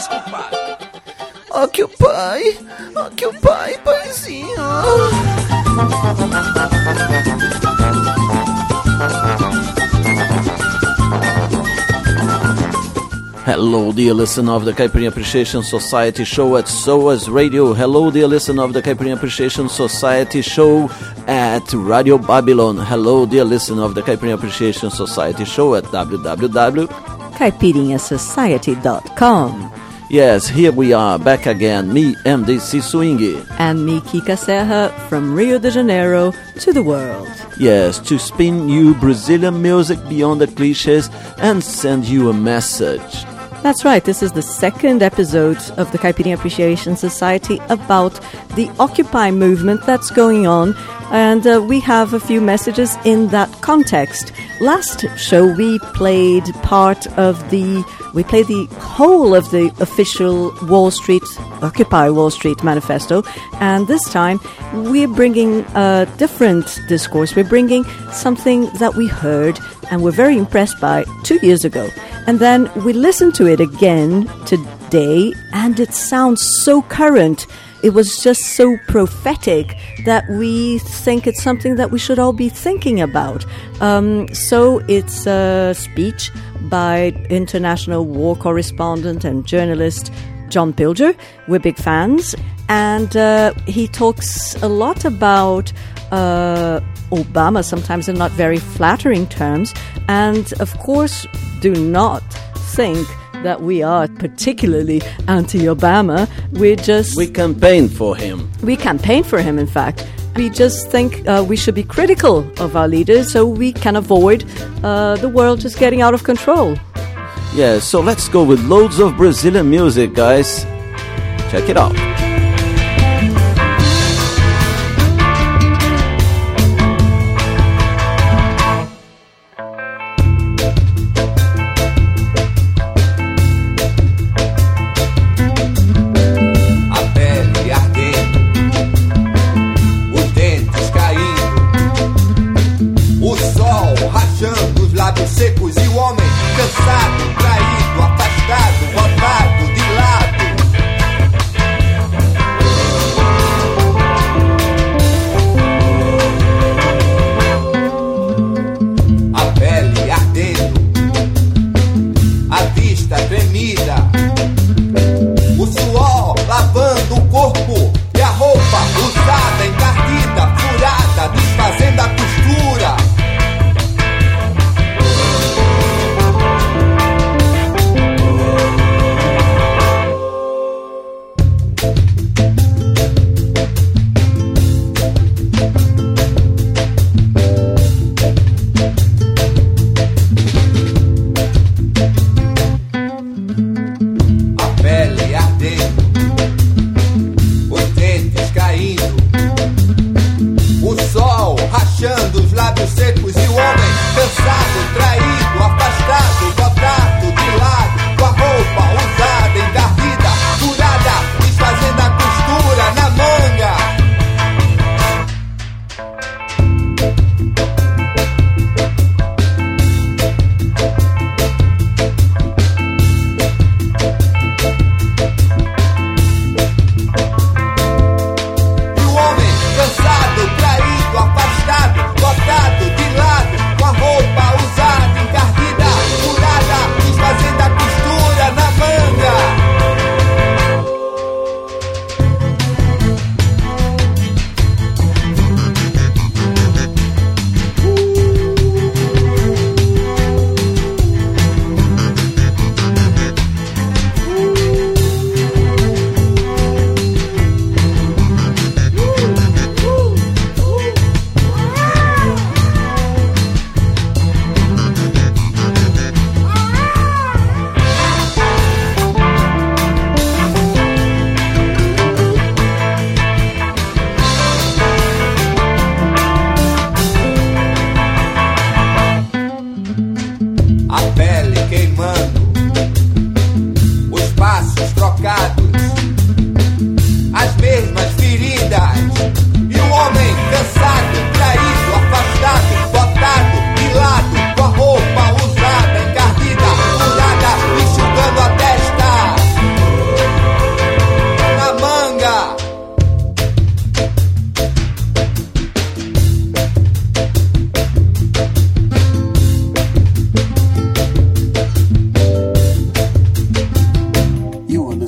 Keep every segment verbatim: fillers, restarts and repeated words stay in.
Occupy, Occupy, paizinho. Hello, dear listener of the Caipirinha Appreciation Society show at S O A S Radio. Hello, dear listener of the Caipirinha Appreciation Society show at Radio Babylon. Hello, dear listener of the Caipirinha Appreciation Society show at w w w dot caipirinha society dot com. Yes, here we are, back again, me, M D C Swing. And me, Kika Serra, from Rio de Janeiro to the world. Yes, to spin you Brazilian music beyond the cliches and send you a message. That's right, this is the second episode of the Caipirinha Appreciation Society about the Occupy movement that's going on, and uh, we have a few messages in that context. Last show we played part of the, we played the whole of the official Wall Street, Occupy Wall Street manifesto, and this time we're bringing a different discourse. We're bringing something that we heard and were very impressed by two years ago. And then we listened to it again today, and it sounds so current. It was just so prophetic that we think it's something that we should all be thinking about. Um, so it's a speech by international war correspondent and journalist John Pilger. We're big fans. And uh, he talks a lot about uh, Obama, sometimes in not very flattering terms. And, of course, do not think that we are particularly anti-Obama. We're just... We campaign for him. We campaign for him, in fact. We just think uh, we should be critical of our leaders so we can avoid uh, the world just getting out of control. Yeah, so let's go with loads of Brazilian music, guys. Check it out.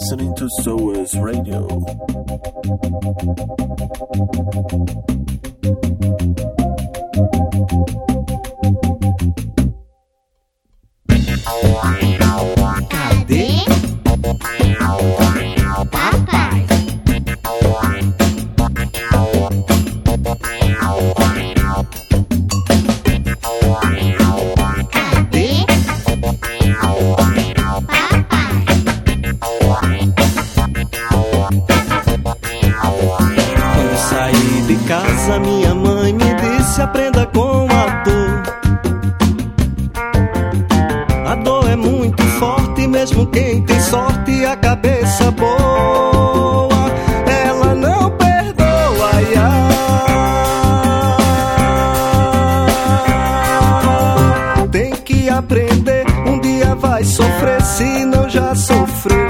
listening to SOAS Radio. Cadê? Papai. Casa, minha mãe me disse: aprenda com a dor. A dor é muito forte, mesmo quem tem sorte, a cabeça boa, ela não perdoa. Ai, ai. Tem que aprender, um dia vai sofrer, se não já sofreu.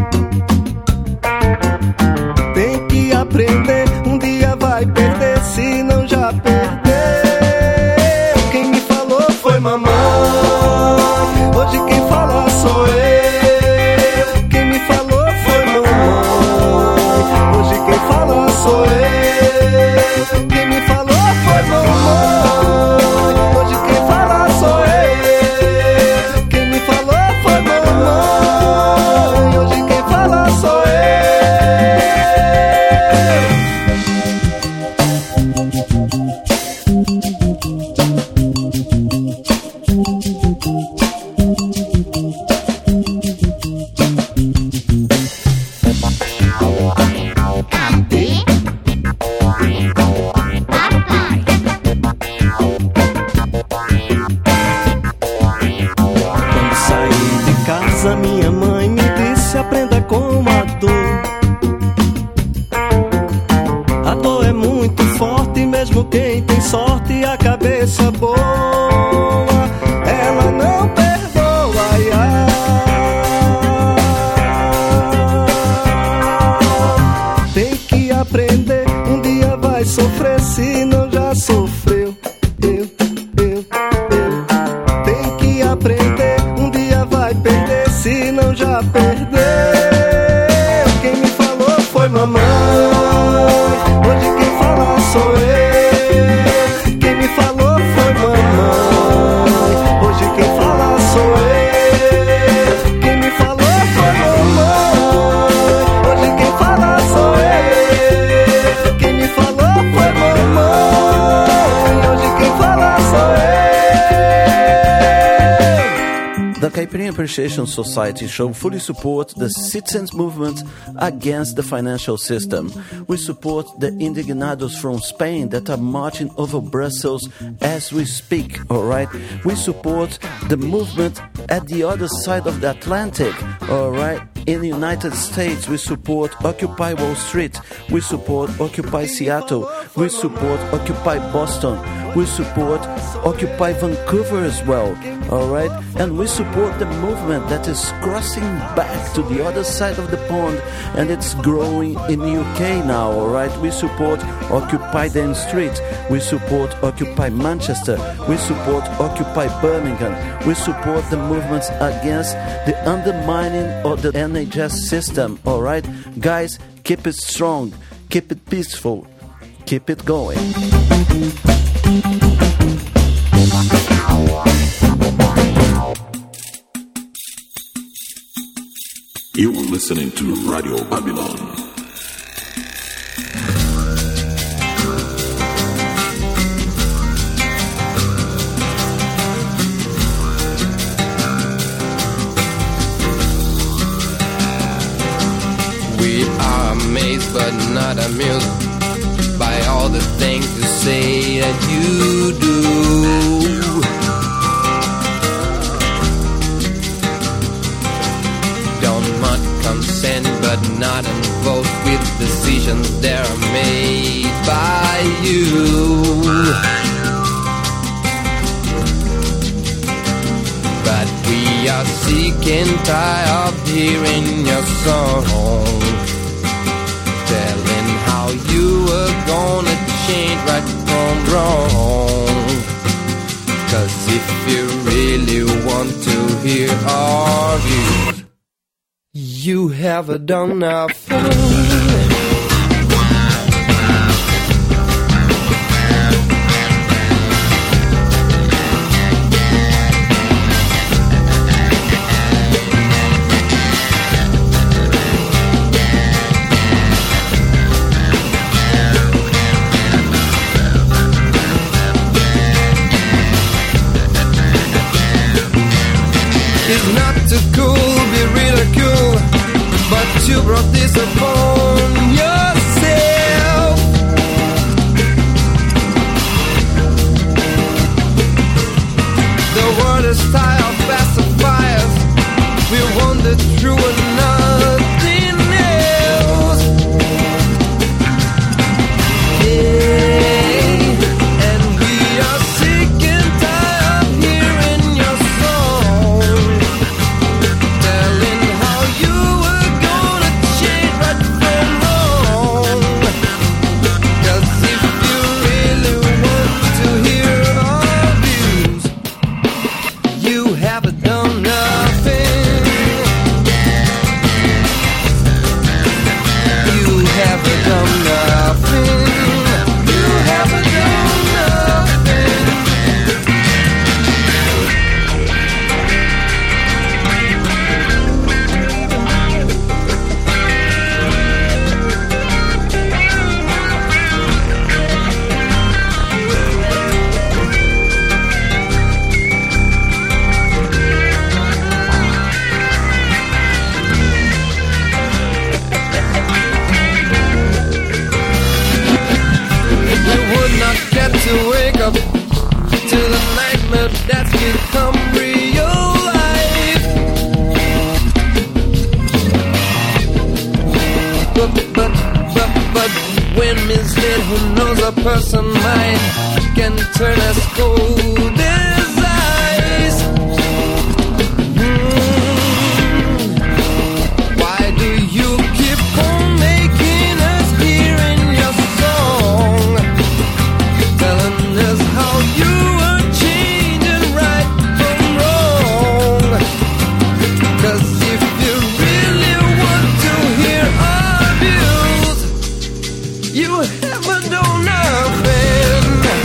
Tem que aprender, um dia vai perder, se não já perdeu. Quem me falou foi mamãe, hoje quem fala sou eu. Quem me falou foi mamãe, hoje quem fala sou eu. Quem me falou foi mamãe, hoje quem fala sou eu. Quem me falou foi mamãe, hoje quem fala sou eu. Minha mãe me disse: aprenda com a dor. A dor é muito forte, mesmo quem tem sorte, a cabeça boa, ela não perdoa. Ai, ai. Tem que aprender, um dia vai sofrer, se não já sofreu. Eu, eu, eu. Tem que aprender, um dia vai perder, se não já perdeu. Quem me falou foi mamãe, hoje quem fala sou eu. Quem me falou foi mamãe, hoje quem fala sou eu. Quem me falou foi mamãe, hoje quem fala sou eu. Quem me falou foi mamãe, hoje quem fala sou eu. The Caipirinha Appreciation Society show fully support the citizens' movement against the financial system. We support the indignados from Spain that are marching over Brussels as we speak, alright? We support the movement at the other side of the Atlantic, alright? In the United States, we support Occupy Wall Street. We support Occupy Seattle. We support Occupy Boston. We support Occupy Vancouver as well, alright? And we support the movement that is crossing back to the other side of the pond, and it's growing in the U K now, alright? We support Occupy Dame Street. We support Occupy Manchester. We support Occupy Birmingham. We support the movements against the undermining of the N H S system, alright? Guys, keep it strong, keep it peaceful, keep it going. You're listening to Radio Babylon. We are amazed but not amused by all the things you say that you do. Don't want consent but not involved with decisions that are made by you. But we are sick and tired of hearing your song, telling how you were gonna change right from wrong. Cause if you really want to hear our views, You have done nothing. It's not too cool, be ridiculed, but you brought this upon yourself. The world is tired of pacifiers. We wander through and nothing else. Yeah, and we are sick and tired of hearing your song, telling how you were gonna change right from wrong. 'Cause if you really want to hear our views, you haven't done nothing. You haven't done nothing. You haven't done nothing. You would not get to wake up to the nightmare that's become real life. But, but, but, but when misled, who knows a person mind can turn as cold as ice. Hmm. Why do you keep on making us hear in your song, telling us how you are changing right from wrong? 'Cause if you really want to hear our views, you haven't done nothing.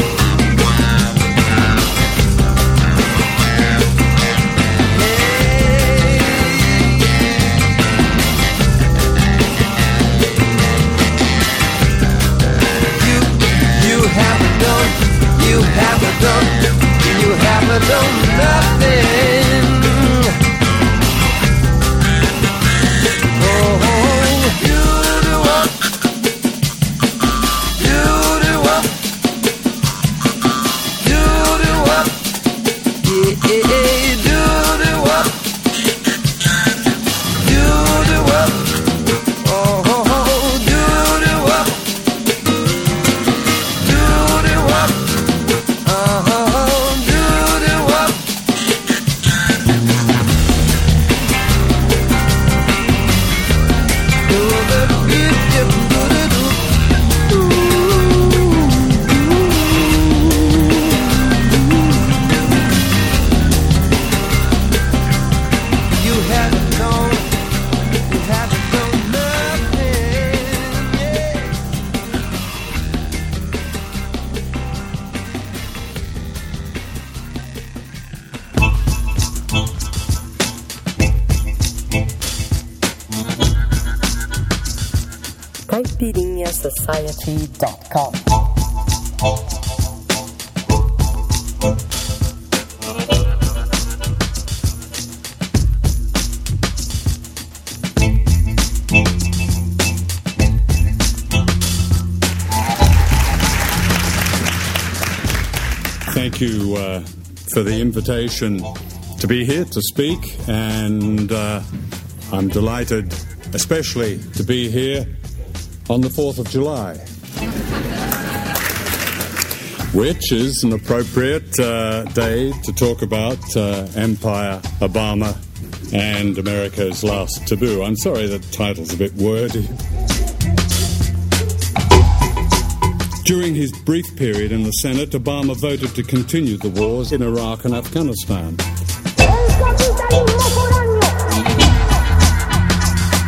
You, you haven't done, you haven't done, you haven't done nothing. Oh, you do what? You do what? You do what? Yeah, yeah, yeah, do do what? You do what? Oh, oh, oh, do do what? Do do what? Uh-huh, do do what? Do the beat, yep, do the do. You haven't known, you haven't known nothing, yeah. caipirinha society dot com. Thank you uh, for the invitation to be here to speak, and uh, I'm delighted especially to be here on the fourth of July, which is an appropriate uh, day to talk about uh, Empire, Obama, and America's Last Taboo. I'm sorry that the title's a bit wordy. During his brief period in the Senate, Obama voted to continue the wars in Iraq and Afghanistan.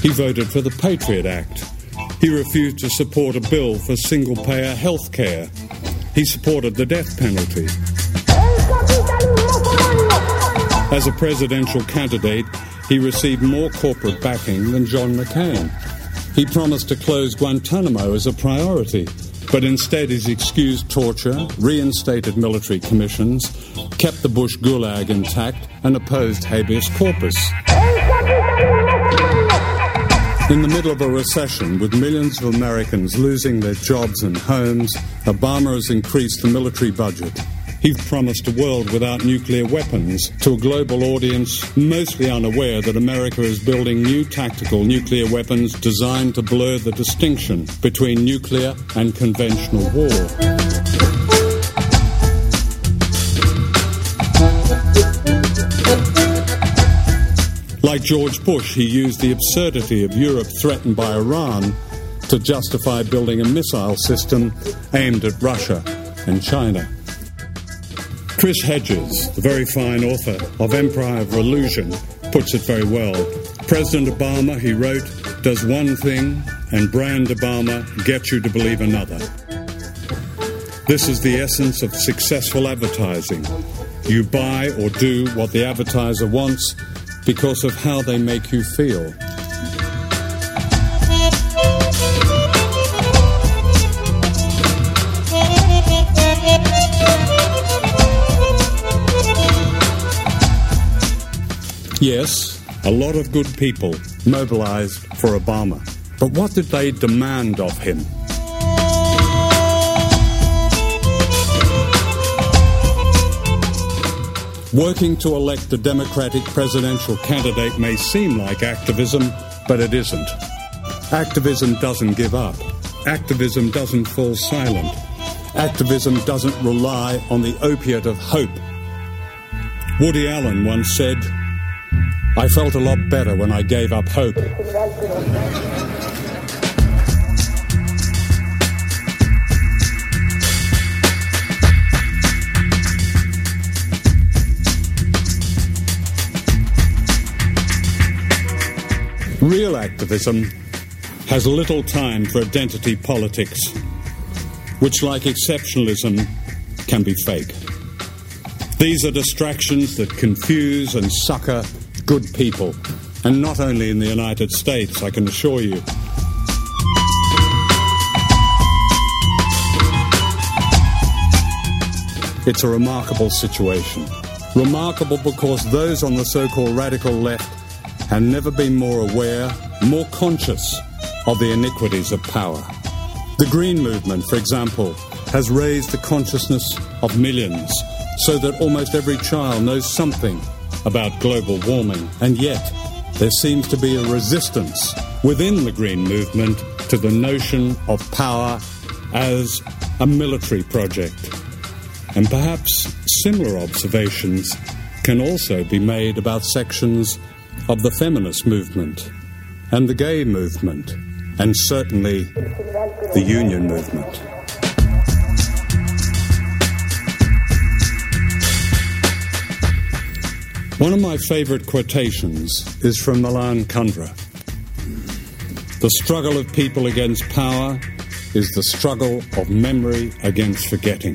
He voted for the Patriot Act. He refused to support a bill for single-payer health care. He supported the death penalty. As a presidential candidate, he received more corporate backing than John McCain. He promised to close Guantanamo as a priority, but instead he's excused torture, reinstated military commissions, kept the Bush Gulag intact, and opposed habeas corpus. In the middle of a recession, with millions of Americans losing their jobs and homes, Obama has increased the military budget. He promised a world without nuclear weapons to a global audience mostly unaware that America is building new tactical nuclear weapons designed to blur the distinction between nuclear and conventional war. Like George Bush, he used the absurdity of Europe threatened by Iran to justify building a missile system aimed at Russia and China. Chris Hedges, the very fine author of Empire of Illusion, puts it very well. President Obama, he wrote, does one thing, and brand Obama gets you to believe another. This is the essence of successful advertising. You buy or do what the advertiser wants because of how they make you feel. Yes, a lot of good people mobilized for Obama. But what did they demand of him? Working to elect a Democratic presidential candidate may seem like activism, but it isn't. Activism doesn't give up. Activism doesn't fall silent. Activism doesn't rely on the opiate of hope. Woody Allen once said, I felt a lot better when I gave up hope. Real activism has little time for identity politics, which, like exceptionalism, can be fake. These are distractions that confuse and sucker good people, and not only in the United States, I can assure you. It's a remarkable situation. Remarkable because those on the so-called radical left have never been more aware, more conscious of the iniquities of power. The Green Movement, for example, has raised the consciousness of millions so that almost every child knows something about global warming, and yet there seems to be a resistance within the Green Movement to the notion of power as a military project. And perhaps similar observations can also be made about sections of the feminist movement and the gay movement, and certainly the union movement. One of my favorite quotations is from Milan Kundera. The struggle of people against power is the struggle of memory against forgetting.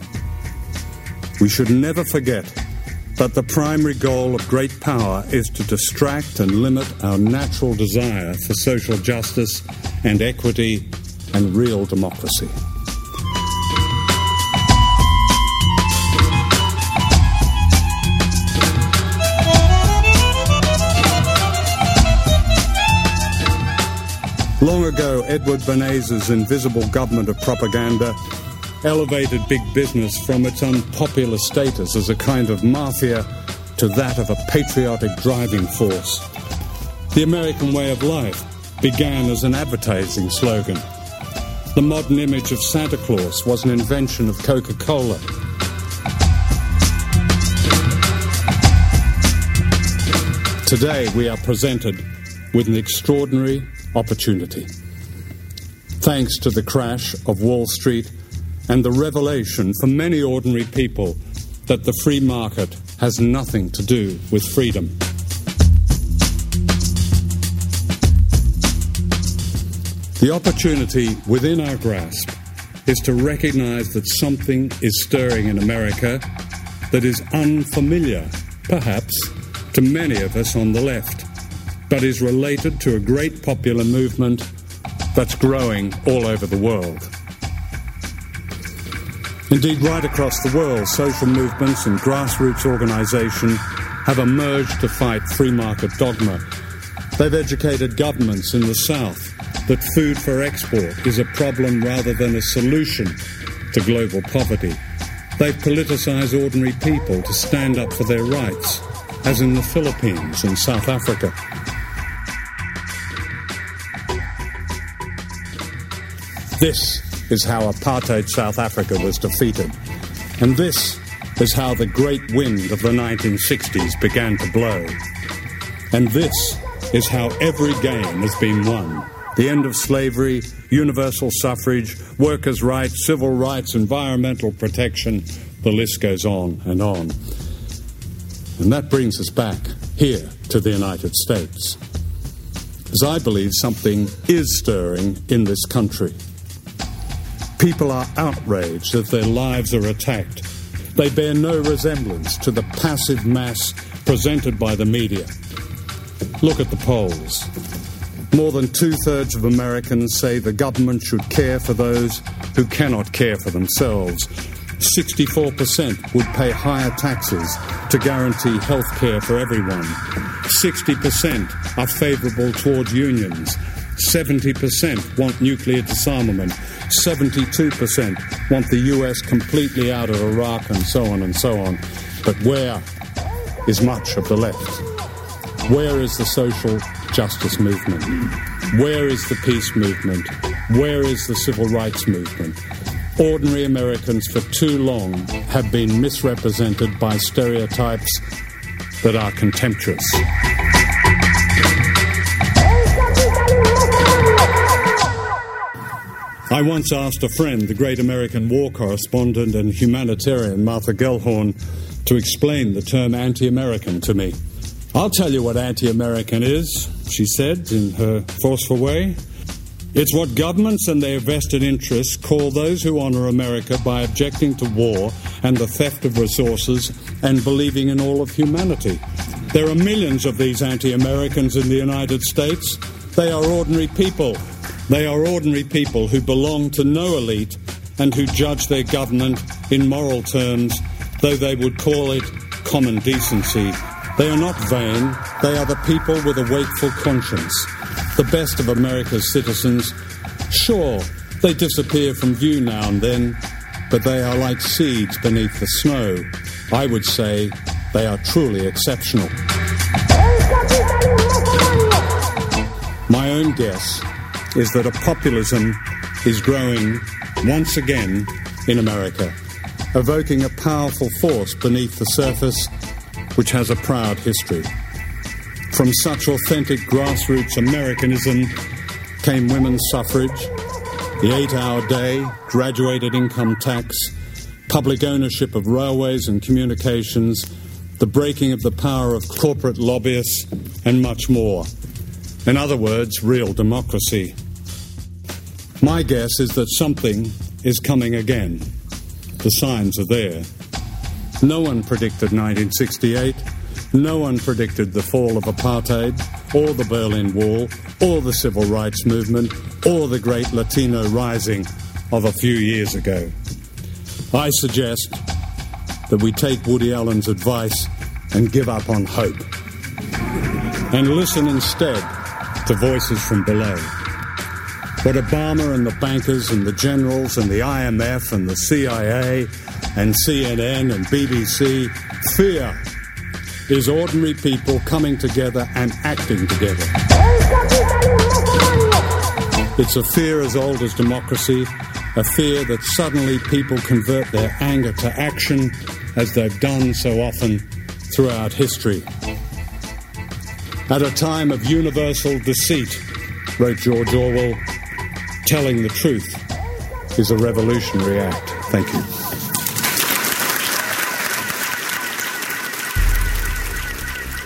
We should never forget that the primary goal of great power is to distract and limit our natural desire for social justice and equity and real democracy. Long ago, Edward Bernays' invisible government of propaganda elevated big business from its unpopular status as a kind of mafia to that of a patriotic driving force. The American way of life began as an advertising slogan. The modern image of Santa Claus was an invention of Coca-Cola. Today we are presented with an extraordinary opportunity. Thanks to the crash of Wall Street and the revelation for many ordinary people that the free market has nothing to do with freedom. The opportunity within our grasp is to recognize that something is stirring in America that is unfamiliar, perhaps, to many of us on the left, but is related to a great popular movement that's growing all over the world. Indeed, right across the world, social movements and grassroots organization have emerged to fight free market dogma. They've educated governments in the South that food for export is a problem rather than a solution to global poverty. They've politicized ordinary people to stand up for their rights, as in the Philippines and South Africa. This is how apartheid South Africa was defeated. And this is how the great wind of the nineteen sixties began to blow. And this is how every game has been won. The end of slavery, universal suffrage, workers' rights, civil rights, environmental protection, the list goes on and on. And that brings us back here to the United States. As I believe something is stirring in this country. People are outraged that their lives are attacked. They bear no resemblance to the passive mass presented by the media. Look at the polls. More than two-thirds of Americans say the government should care for those who cannot care for themselves. sixty-four percent would pay higher taxes to guarantee health care for everyone. sixty percent are favourable towards unions. seventy percent want nuclear disarmament. seventy-two percent want the U S completely out of Iraq, and so on and so on. But where is much of the left? Where is the social justice movement? Where is the peace movement? Where is the civil rights movement? Ordinary Americans for too long have been misrepresented by stereotypes that are contemptuous. I once asked a friend, the great American war correspondent and humanitarian Martha Gellhorn, to explain the term anti-American to me. I'll tell you what anti-American is, she said in her forceful way. It's what governments and their vested interests call those who honour America by objecting to war and the theft of resources and believing in all of humanity. There are millions of these anti-Americans in the United States. They are ordinary people. They are ordinary people who belong to no elite and who judge their government in moral terms, though they would call it common decency. They are not vain. They are the people with a wakeful conscience. The best of America's citizens. Sure, they disappear from view now and then, but they are like seeds beneath the snow. I would say they are truly exceptional. My own guess is that a populism is growing once again in America, evoking a powerful force beneath the surface which has a proud history. From such authentic grassroots Americanism came women's suffrage, the eight-hour day, graduated income tax, public ownership of railways and communications, the breaking of the power of corporate lobbyists, and much more. In other words, real democracy. My guess is that something is coming again. The signs are there. No one predicted nineteen sixty-eight. No one predicted the fall of apartheid, or the Berlin Wall, or the civil rights movement, or the great Latino rising of a few years ago. I suggest that we take Woody Allen's advice and give up on hope, and listen instead to voices from below. What Obama and the bankers and the generals and the I M F and the C I A and C N N and B B C fear is ordinary people coming together and acting together. It's a fear as old as democracy, a fear that suddenly people convert their anger to action, as they've done so often throughout history. At a time of universal deceit, wrote George Orwell, telling the truth is a revolutionary act. Thank you.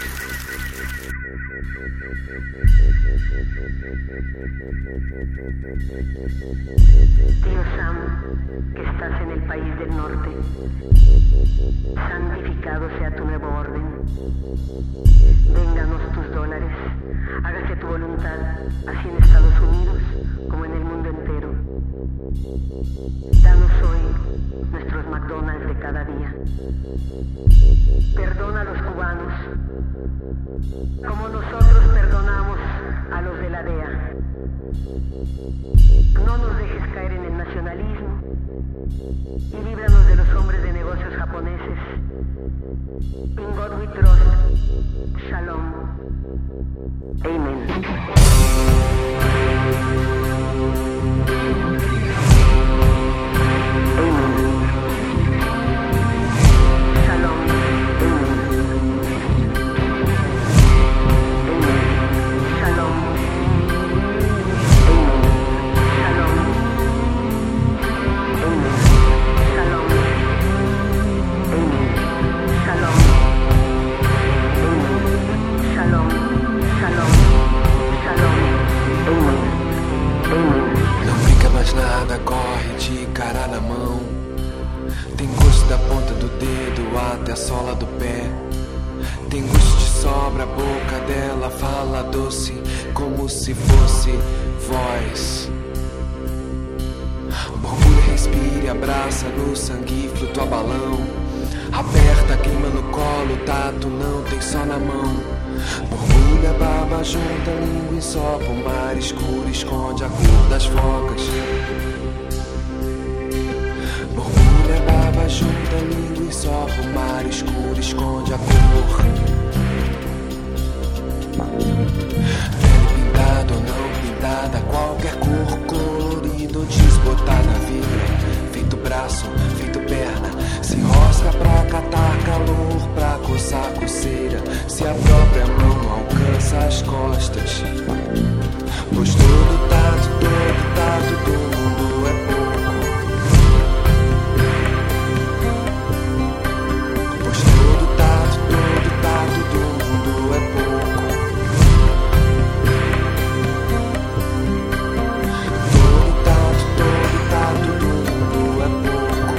Thank you. Tío Sam, que estás en el país del norte, santificado sea tu nuevo orden. Vénganos tus dólares, hágase tu voluntad, así en Estados Unidos como en el mundo entero. Danos hoy nuestros McDonald's de cada día. Perdona a los cubanos, como nosotros perdonamos a los de la D E A. No nos dejes caer en el nacionalismo y líbranos de los hombres de negocios japoneses. In God we trust. Shalom. Amen. Nada corre de cara na mão. Tem gosto da ponta do dedo até a sola do pé. Tem gosto de sobra, a boca dela fala doce, como se fosse voz. Orgulho, respire, abraça no sangue, flutua balão. Aperta, queima no colo, tato não tem só na mão. Orgulha, baba, junta, língua e sopa. O mar escuro esconde a cor das focas. Orgulha, baba, junta, língua e sopa. O mar escuro esconde a cor. Pele pintada ou não pintada, qualquer cor, colorido, desbotada, vira. Feito braço, feito perna, se rosca pra catar calor, pra coçar coceira. Se a própria mão alcança as costas, pois todo tato, todo tato do mundo é pouco. Pois todo tato, todo tato do mundo é pouco. Todo tato, todo tato do mundo é pouco.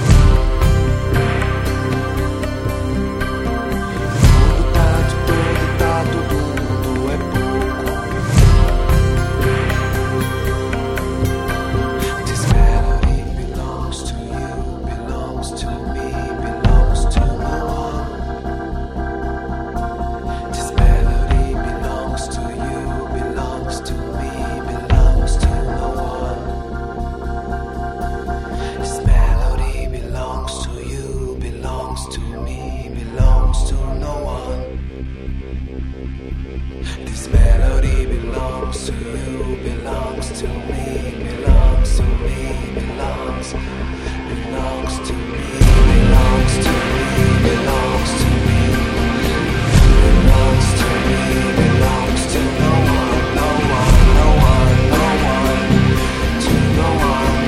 Todo tato, todo tato do mundo é pouco. This melody belongs to you, belongs to me, belongs to no one. This melody belongs to you, belongs to me, belongs to no one. This melody belongs to you, belongs to me, belongs to no one. This melody belongs to you, belongs to me, belongs to me, belongs, belongs to me, belongs to me, belongs to me, belongs to me, belongs to no one, no one, no one, no one, to no one.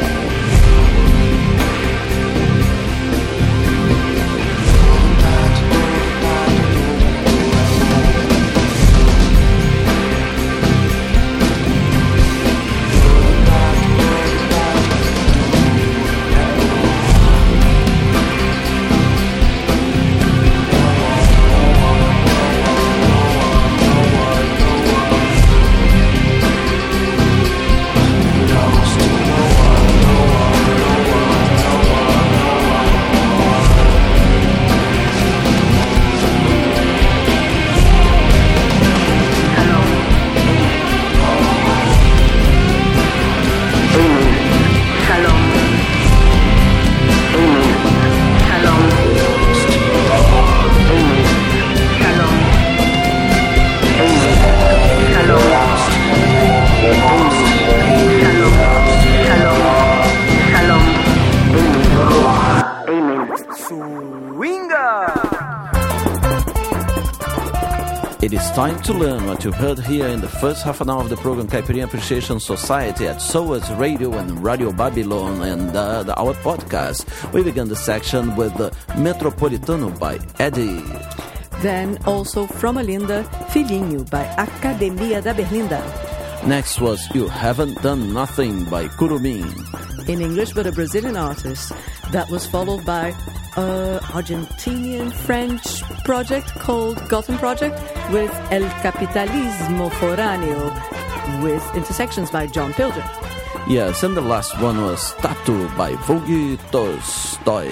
It is time to learn what you heard here in the first half an hour of the program Caipirinha Appreciation Society at S O A S Radio and Radio Babylon and uh, the, our podcast. We began the section with uh, Metropolitano by Eddie. Then also from Olinda, Filhinho by Academia da Berlinda. Next was You Haven't Done Nothing by Curumim. In English, but a Brazilian artist. That was followed by an Argentinian-French project called Gotham Project with El Capitalismo Foráneo with Intersections by John Pilger. Yes, and the last one was Tattoo by Vogue Tolstoy.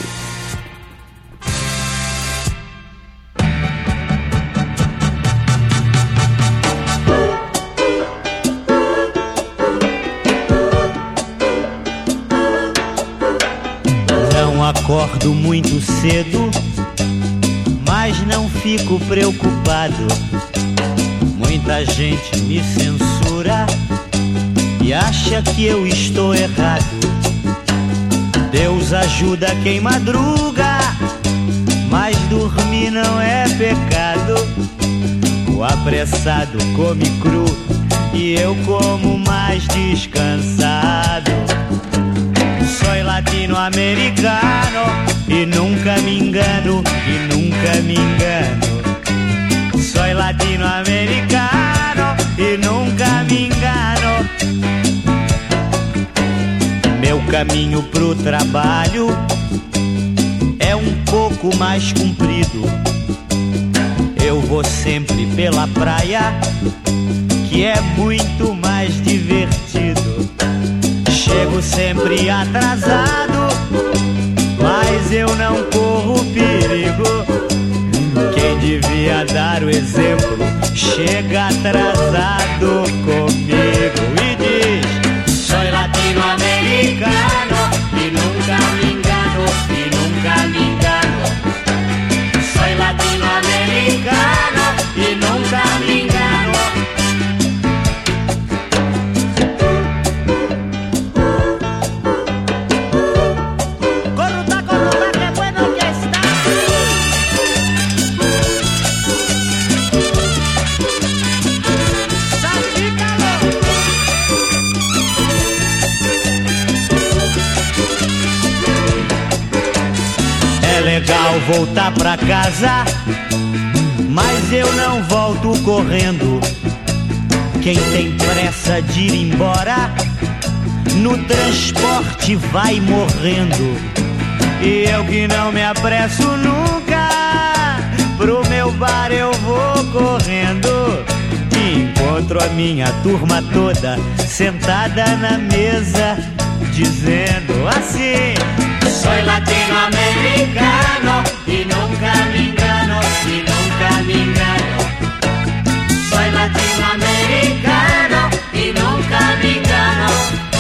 Acordo muito cedo, mas não fico preocupado. Muita gente me censura e acha que eu estou errado. Deus ajuda quem madruga, mas dormir não é pecado. O apressado come cru e eu como mais descansado. Soy latino-americano e nunca me engano, e nunca me engano. Soy latino-americano e nunca me engano. Meu caminho pro trabalho é um pouco mais comprido. Eu vou sempre pela praia, que é muito mais divertido. Chego sempre atrasado, mas eu não corro perigo. Quem devia dar o exemplo chega atrasado comigo e diz: soy latino-americano e nunca me engano, e nunca me engano. Soy latino-americano e nunca me engano. Legal voltar pra casa, mas eu não volto correndo. Quem tem pressa de ir embora, no transporte vai morrendo. E eu que não me apresso nunca, pro meu bar eu vou correndo. E encontro a minha turma toda sentada na mesa, dizendo assim: soy latino-americano y nunca me engano, y nunca me engano. Soy latino-americano y nunca me engano.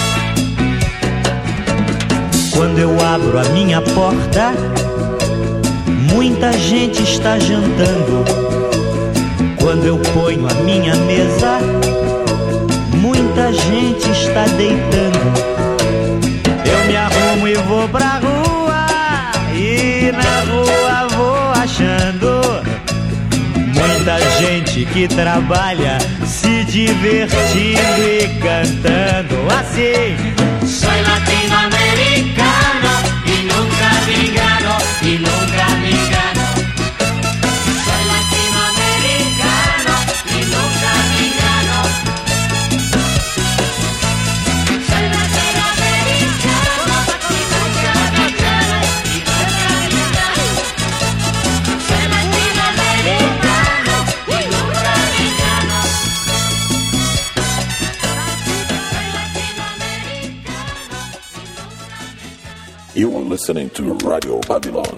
Quando eu abro a minha porta, muita gente está jantando. Quando eu ponho a minha mesa, muita gente está deitando. Eu me arrumo e vou pra rua, e na rua vou achando muita gente que trabalha se divertindo e cantando assim: soy latino-americano y nunca me engano, y nunca me engano. Soy latino-americano y nunca me engano. Soy latino-americano y nunca me engano, y nunca me engano. Soy latino-americano y nunca me engano. You are listening to Radio Babylon.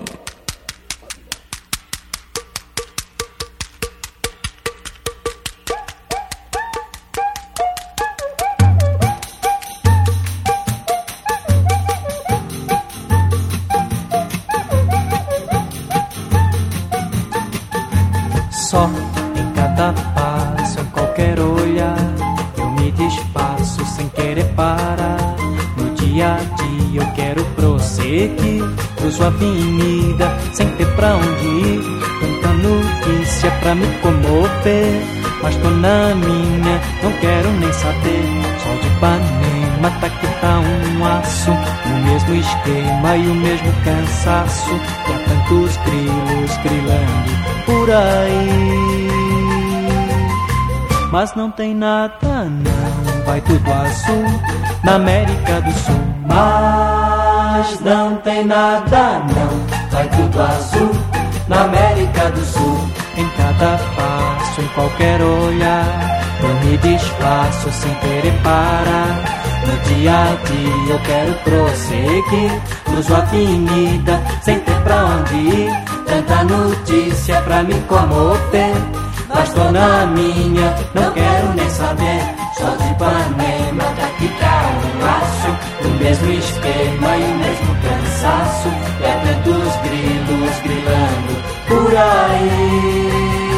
Só em cada passo, em qualquer olhar, eu me despaço sem querer parar. No dia a dia eu quero prosseguir, cruzo a avenida sem ter pra onde ir. Tanta notícia pra me comover, mas tô na minha, não quero nem saber. Sol de Ipanema, tá que tá um aço, no mesmo esquema e o mesmo cansaço. E há tantos grilos grilando por aí. mas não tem nada não. Vai tudo azul na América do Sul, mas não tem nada não. Vai tudo azul na América do Sul. Em cada passo, em qualquer olhar, eu me desfaço sem querer parar. No dia a dia eu quero prosseguir, cruzo a avenida sem ter pra onde ir. Tanta notícia pra me comover, mas tô na minha, não quero nem saber. Só de Ipanema, daqui pra um laço, o mesmo esquema e o mesmo cansaço. E é tantos grilos grilando por aí,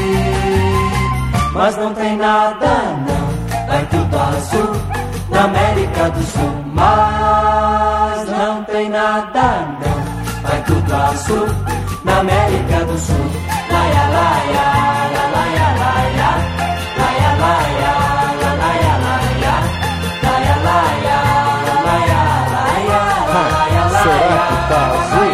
mas não tem nada não. Vai tudo azul na América do Sul, mas não tem nada não. Vai tudo azul na América do Sul. Laia, laia, la, laia, laia, laia, laia, la, laia, laia, laia, laia, la, laia, laia, laia, laia. Será que tá azul?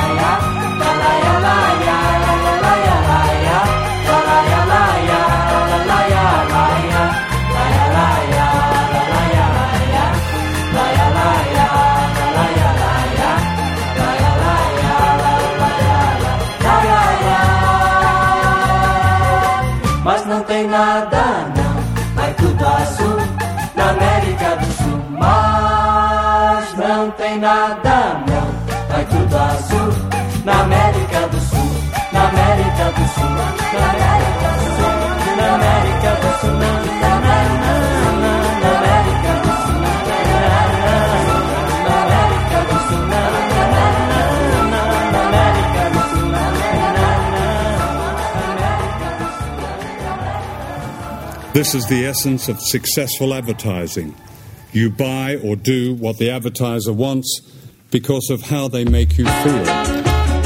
Mas não tem nada não, vai tudo azul na América do Sul, mas não tem nada não, vai tudo azul na América do Sul, na América do Sul, na América do Sul, na América do Sul, na América do Sul, na América do Sul, na América do Sul, na América do Sul. This is the essence of successful advertising. You buy or do what the advertiser wants because of how they make you feel.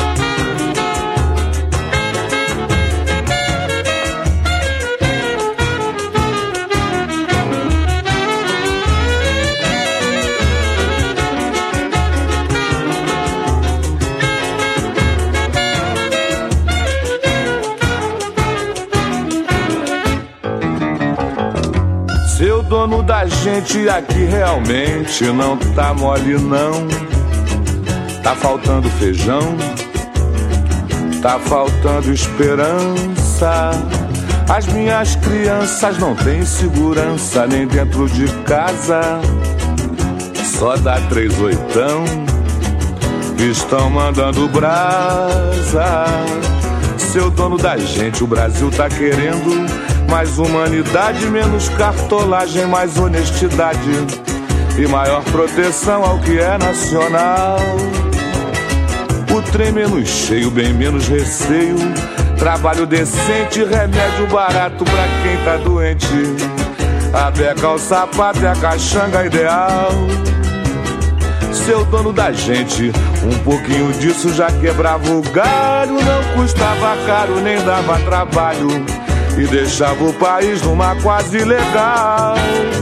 Dono da gente aqui realmente não tá mole não. Tá faltando feijão, tá faltando esperança. As minhas crianças não têm segurança nem dentro de casa. Só dá três oitão, estão mandando brasa. Seu dono da gente, o Brasil tá querendo mais humanidade, menos cartolagem, mais honestidade e maior proteção ao que é nacional. O trem menos cheio, bem menos receio, trabalho decente, remédio barato pra quem tá doente. A beca, o sapato e a caxanga ideal. Seu dono da gente, um pouquinho disso já quebrava o galho. Não custava caro, nem dava trabalho e deixava o país numa quase legal.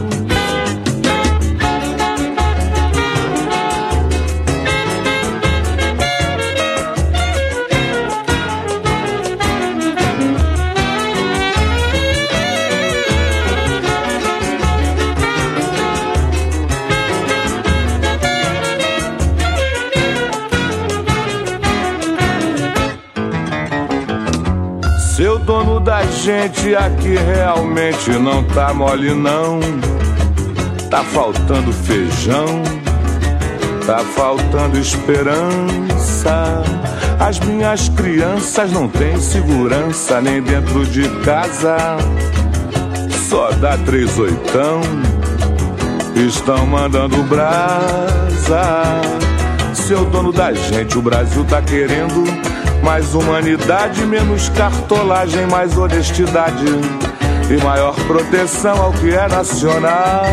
Seu dono da gente aqui realmente não tá mole não. Tá faltando feijão, tá faltando esperança. As minhas crianças não têm segurança nem dentro de casa. Só dá três oitão, estão mandando brasa. Seu dono da gente, o Brasil tá querendo mais humanidade, menos cartolagem, mais honestidade e maior proteção ao que é nacional.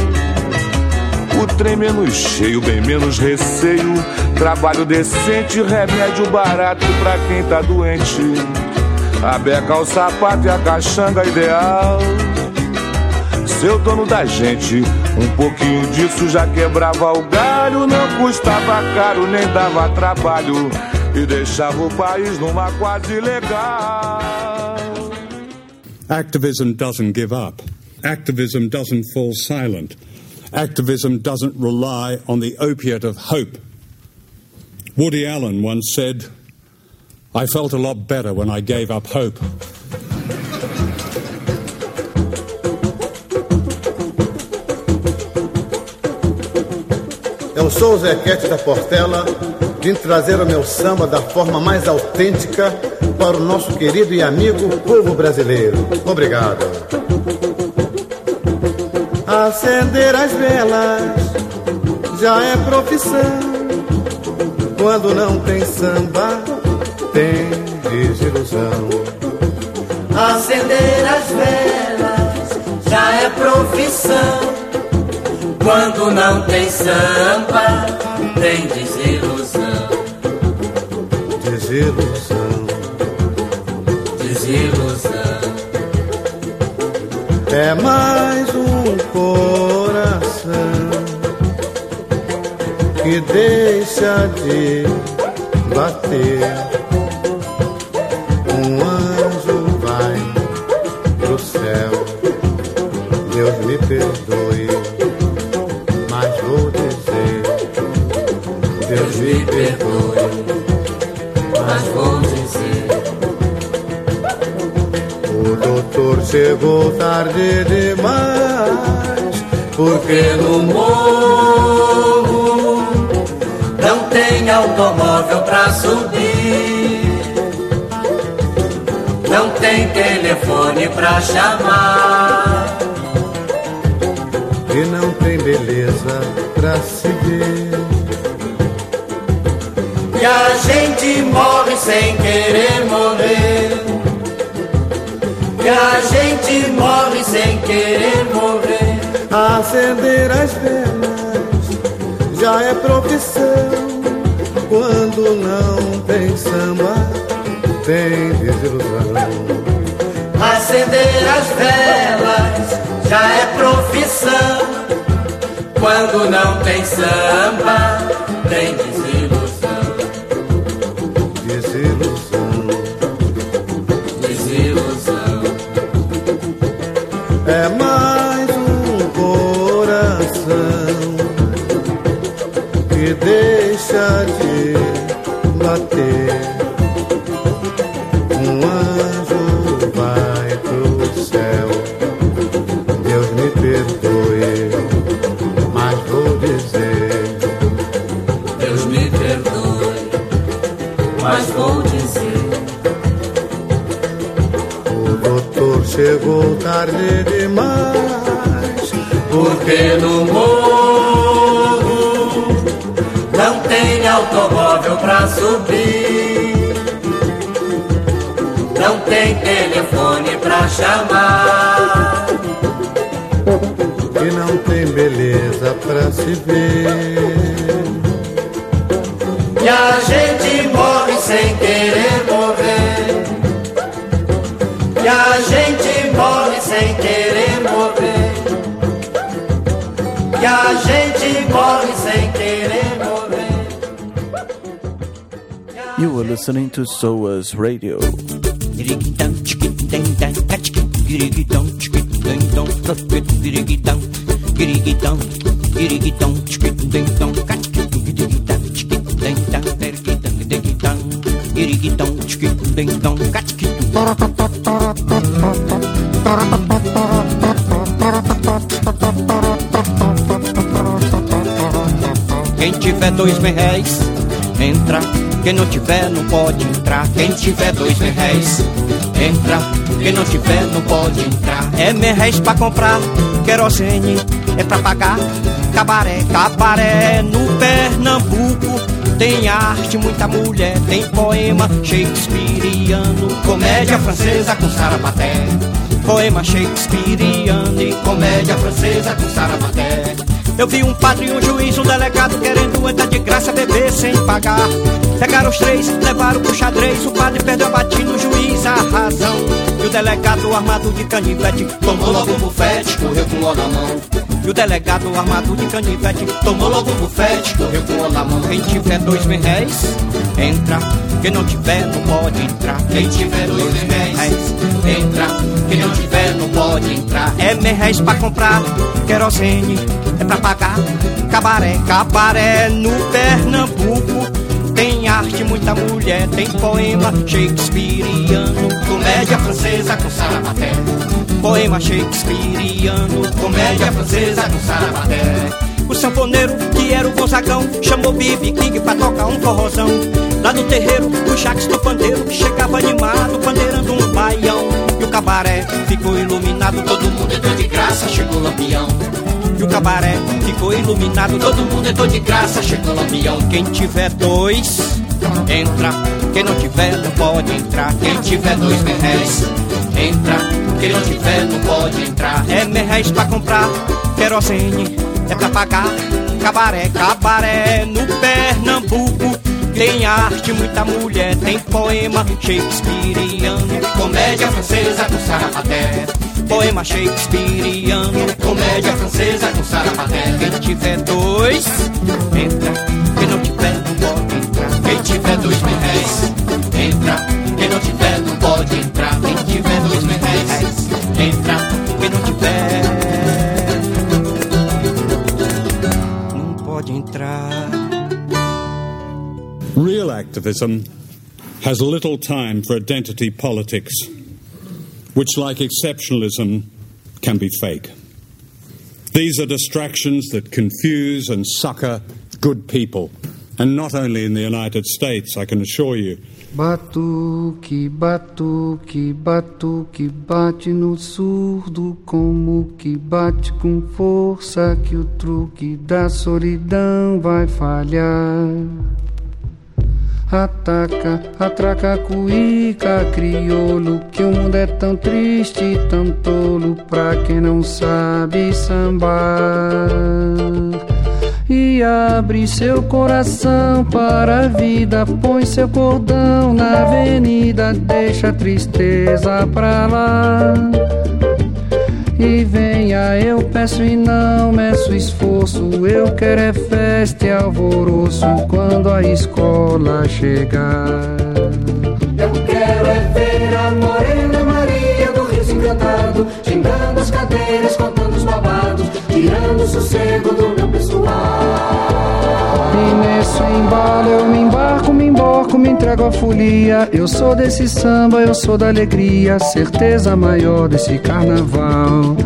O trem menos cheio, bem menos receio, trabalho decente, remédio barato pra quem tá doente. A beca, o sapato e a caxanga ideal. Seu dono da gente, um pouquinho disso já quebrava o galho. Não custava caro, nem dava trabalho e deixava o país numa quase legal. Activism doesn't give up. Activism doesn't fall silent. Activism doesn't rely on the opiate of hope. Woody Allen once said, "I felt a lot better when I gave up hope." Eu sou o Zequete da Portela, vim trazer o meu samba da forma mais autêntica para o nosso querido e amigo povo brasileiro. Obrigado. Acender as velas já é profissão. Quando não tem samba, tem desilusão. Acender as velas já é profissão. Quando não tem samba, tem desilusão. Desilusão. Desilusão. É mais um coração que deixa de bater. Um anjo vai pro céu. Deus me perdoe, mas vou dizer. Deus me perdoe, mas vou dizer. O doutor chegou tarde demais, porque no morro não tem automóvel pra subir, não tem telefone pra chamar, e não tem beleza pra se ver. E a gente morre sem querer morrer. E a gente morre sem querer morrer. Acender as velas já é profissão. Quando não tem samba, tem desilusão. Acender as velas já é profissão. Quando não tem samba, tem desilusão. Desilusão. Desilusão. É mais um coração que deixa de bater. Um anjo vai pro céu. Deus me perdoe, mas vou dizer. Deus me perdoe, mas vou dizer. O doutor chegou tarde demais, porque no morro não tem automóvel pra subir, não tem telefone pra chamar, e não tem beleza pra se ver. E a gente morre sem querer morrer. E a gente morre sem querer morrer. E a gente morre sem querer morrer. You were listening to SOAS Radio. Quem tiver dois mil réis, entra. Quem não tiver, não pode entrar. Quem tiver dois mil réis, entra. Quem não tiver, não pode entrar. É mil réis pra comprar querosene, é pra pagar cabaré. Cabaré no Pernambuco tem arte, muita mulher, tem poema shakespeariano, comédia francesa com sarapaté. Poema shakespeariano e comédia francesa com sarapaté. Eu vi um padre, um juiz, um delegado querendo entrar de graça, beber sem pagar. Pegaram os três, levaram pro xadrez. O padre perdeu a batida, o juiz a razão. E o delegado armado de canivete tomou logo um bufete, correu com o ó na mão. E o delegado armado de canivete tomou logo um bufete, correu com o ó na mão. Quem tiver dois mil réis, entra. Quem não tiver, não pode entrar. Quem tiver dois mil réis, entra. Quem não tiver não pode entrar. É mil réis pra comprar querosene, é pra pagar cabaré. Cabaré no Pernambuco tem arte, muita mulher, tem poema shakespeariano, comédia francesa com sarapaté. Poema shakespeariano, comédia francesa com sarapaté. O sanfoneiro, que era o Gonzagão, chamou B B King pra tocar um forrozão. Lá no terreiro, o Jacques do pandeiro chegava animado, pandeirando um baião. E o cabaré ficou iluminado, todo mundo entrou de graça, chegou o lampião. E o cabaré ficou iluminado, todo mundo entrou de graça, chegou o lampião. Quem tiver dois, entra. Quem não tiver, não pode entrar. Quem tiver dois mil réis, entra. Quem não tiver, não pode entrar. É mil réis pra comprar querosene, é pra pagar cabaré. Cabaré no Pernambuco tem arte, muita mulher, tem poema shakespeariano, comédia francesa com sarapaté. Poema shakespeariano, comédia francesa com sarapaté. Quem tiver dois, entra. Quem não tiver, não pode entrar. Quem tiver dois mil réis, entra. Quem não tiver, não pode entrar. Quem tiver dois mil réis, entra. Quem não tiver, não pode entrar. Real activism has little time for identity politics, which, like exceptionalism, can be fake. These are distractions that confuse and sucker good people, and not only in the United States, I can assure you. Batuque, batuque, batuque, bate no surdo como que bate com força que o truque da solidão vai falhar. Ataca, atraca, cuíca, crioulo, que o mundo é tão triste e tão tolo pra quem não sabe sambar. E abre seu coração para a vida, põe seu cordão na avenida, deixa a tristeza pra lá. E venha, eu peço e não meço esforço, eu quero é festa e alvoroço quando a escola chegar. Eu quero é ver a Morena Maria do Riso Encantado, xingando as cadeiras, contando os babados, tirando o sossego do meu pessoal. E nesse embalo eu me embarco, me emborco, me entrego à folia. Eu sou desse samba, eu sou da alegria, certeza maior desse carnaval.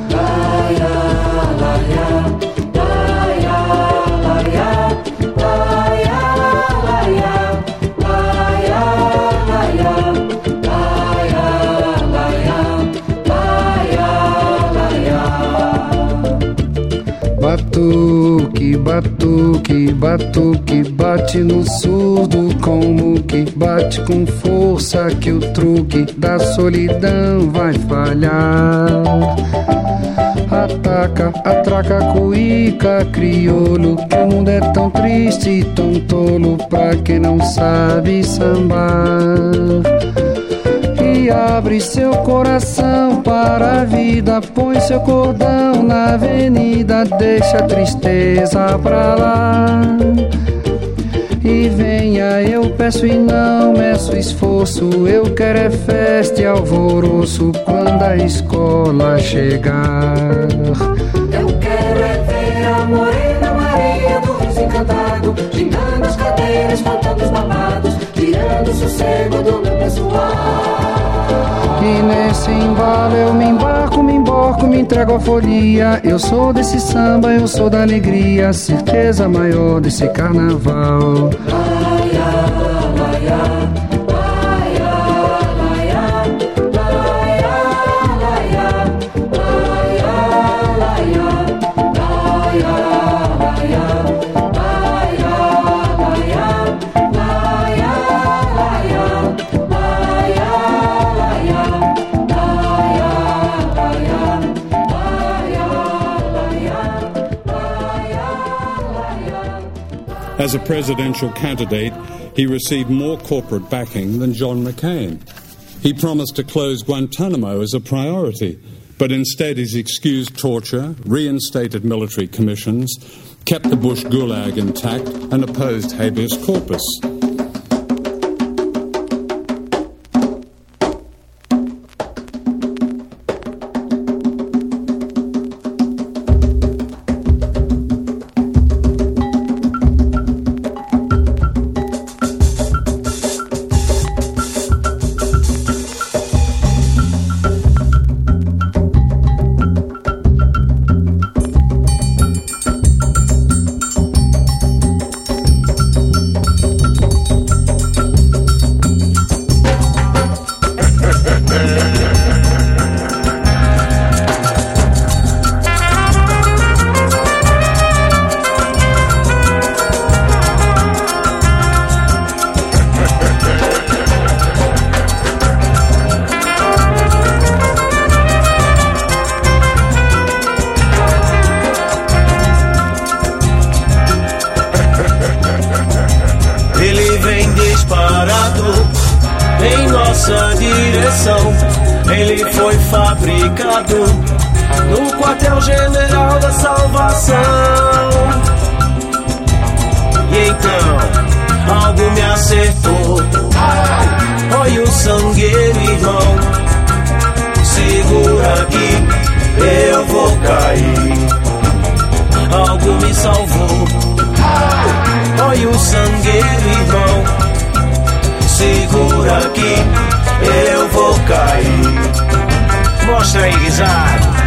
Batuque, batuque, batuque, bate no surdo como que bate com força que o truque da solidão vai falhar. Ataca, atraca, cuíca, crioulo, que o mundo é tão triste e tão tolo pra quem não sabe sambar. E abre seu coração para a vida, põe seu cordão na avenida, deixa a tristeza pra lá. E venha, eu peço e não meço esforço, eu quero é festa e alvoroço quando a escola chegar. Eu quero é ver a Morena Maria do Riso Encantado, xingando as cadeiras, contando os babados, tirando o sossego do meu pessoal. E nesse embalo eu me embarco, me emborco, me entrego à folia. Eu sou desse samba, eu sou da alegria, certeza maior desse carnaval. As a presidential candidate, he received more corporate backing than John McCain. He promised to close Guantanamo as a priority, but instead he's excused torture, reinstated military commissions, kept the Bush Gulag intact, and opposed habeas corpus. versão. Ele foi fabricado no quartel-general da salvação. E então, algo me acertou. Olha o sangueiro, irmão. Segura aqui, eu vou cair. Algo me salvou. Olha o sangueiro, irmão. Segura aqui, eu vou cair. Mostra aí, guisado.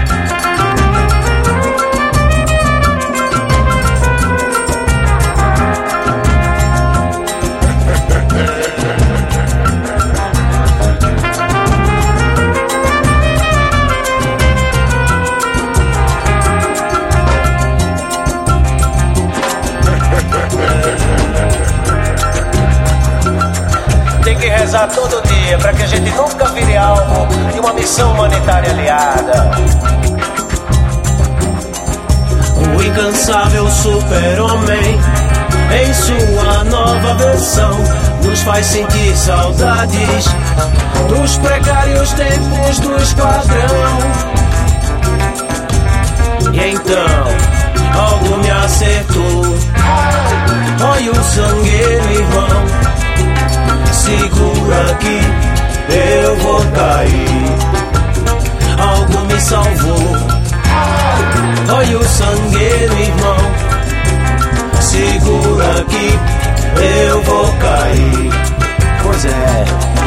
Tem que rezar todo dia pra que a gente nunca vire alvo de uma missão humanitária aliada. O incansável super-homem, em sua nova versão, nos faz sentir saudades dos precários tempos do esquadrão. E então, algo me acertou. Olha o sangueiro, irmão. Segura aqui, eu vou cair. Algo me salvou. Olha o sangueiro, irmão. Segura aqui, eu vou cair. Pois é.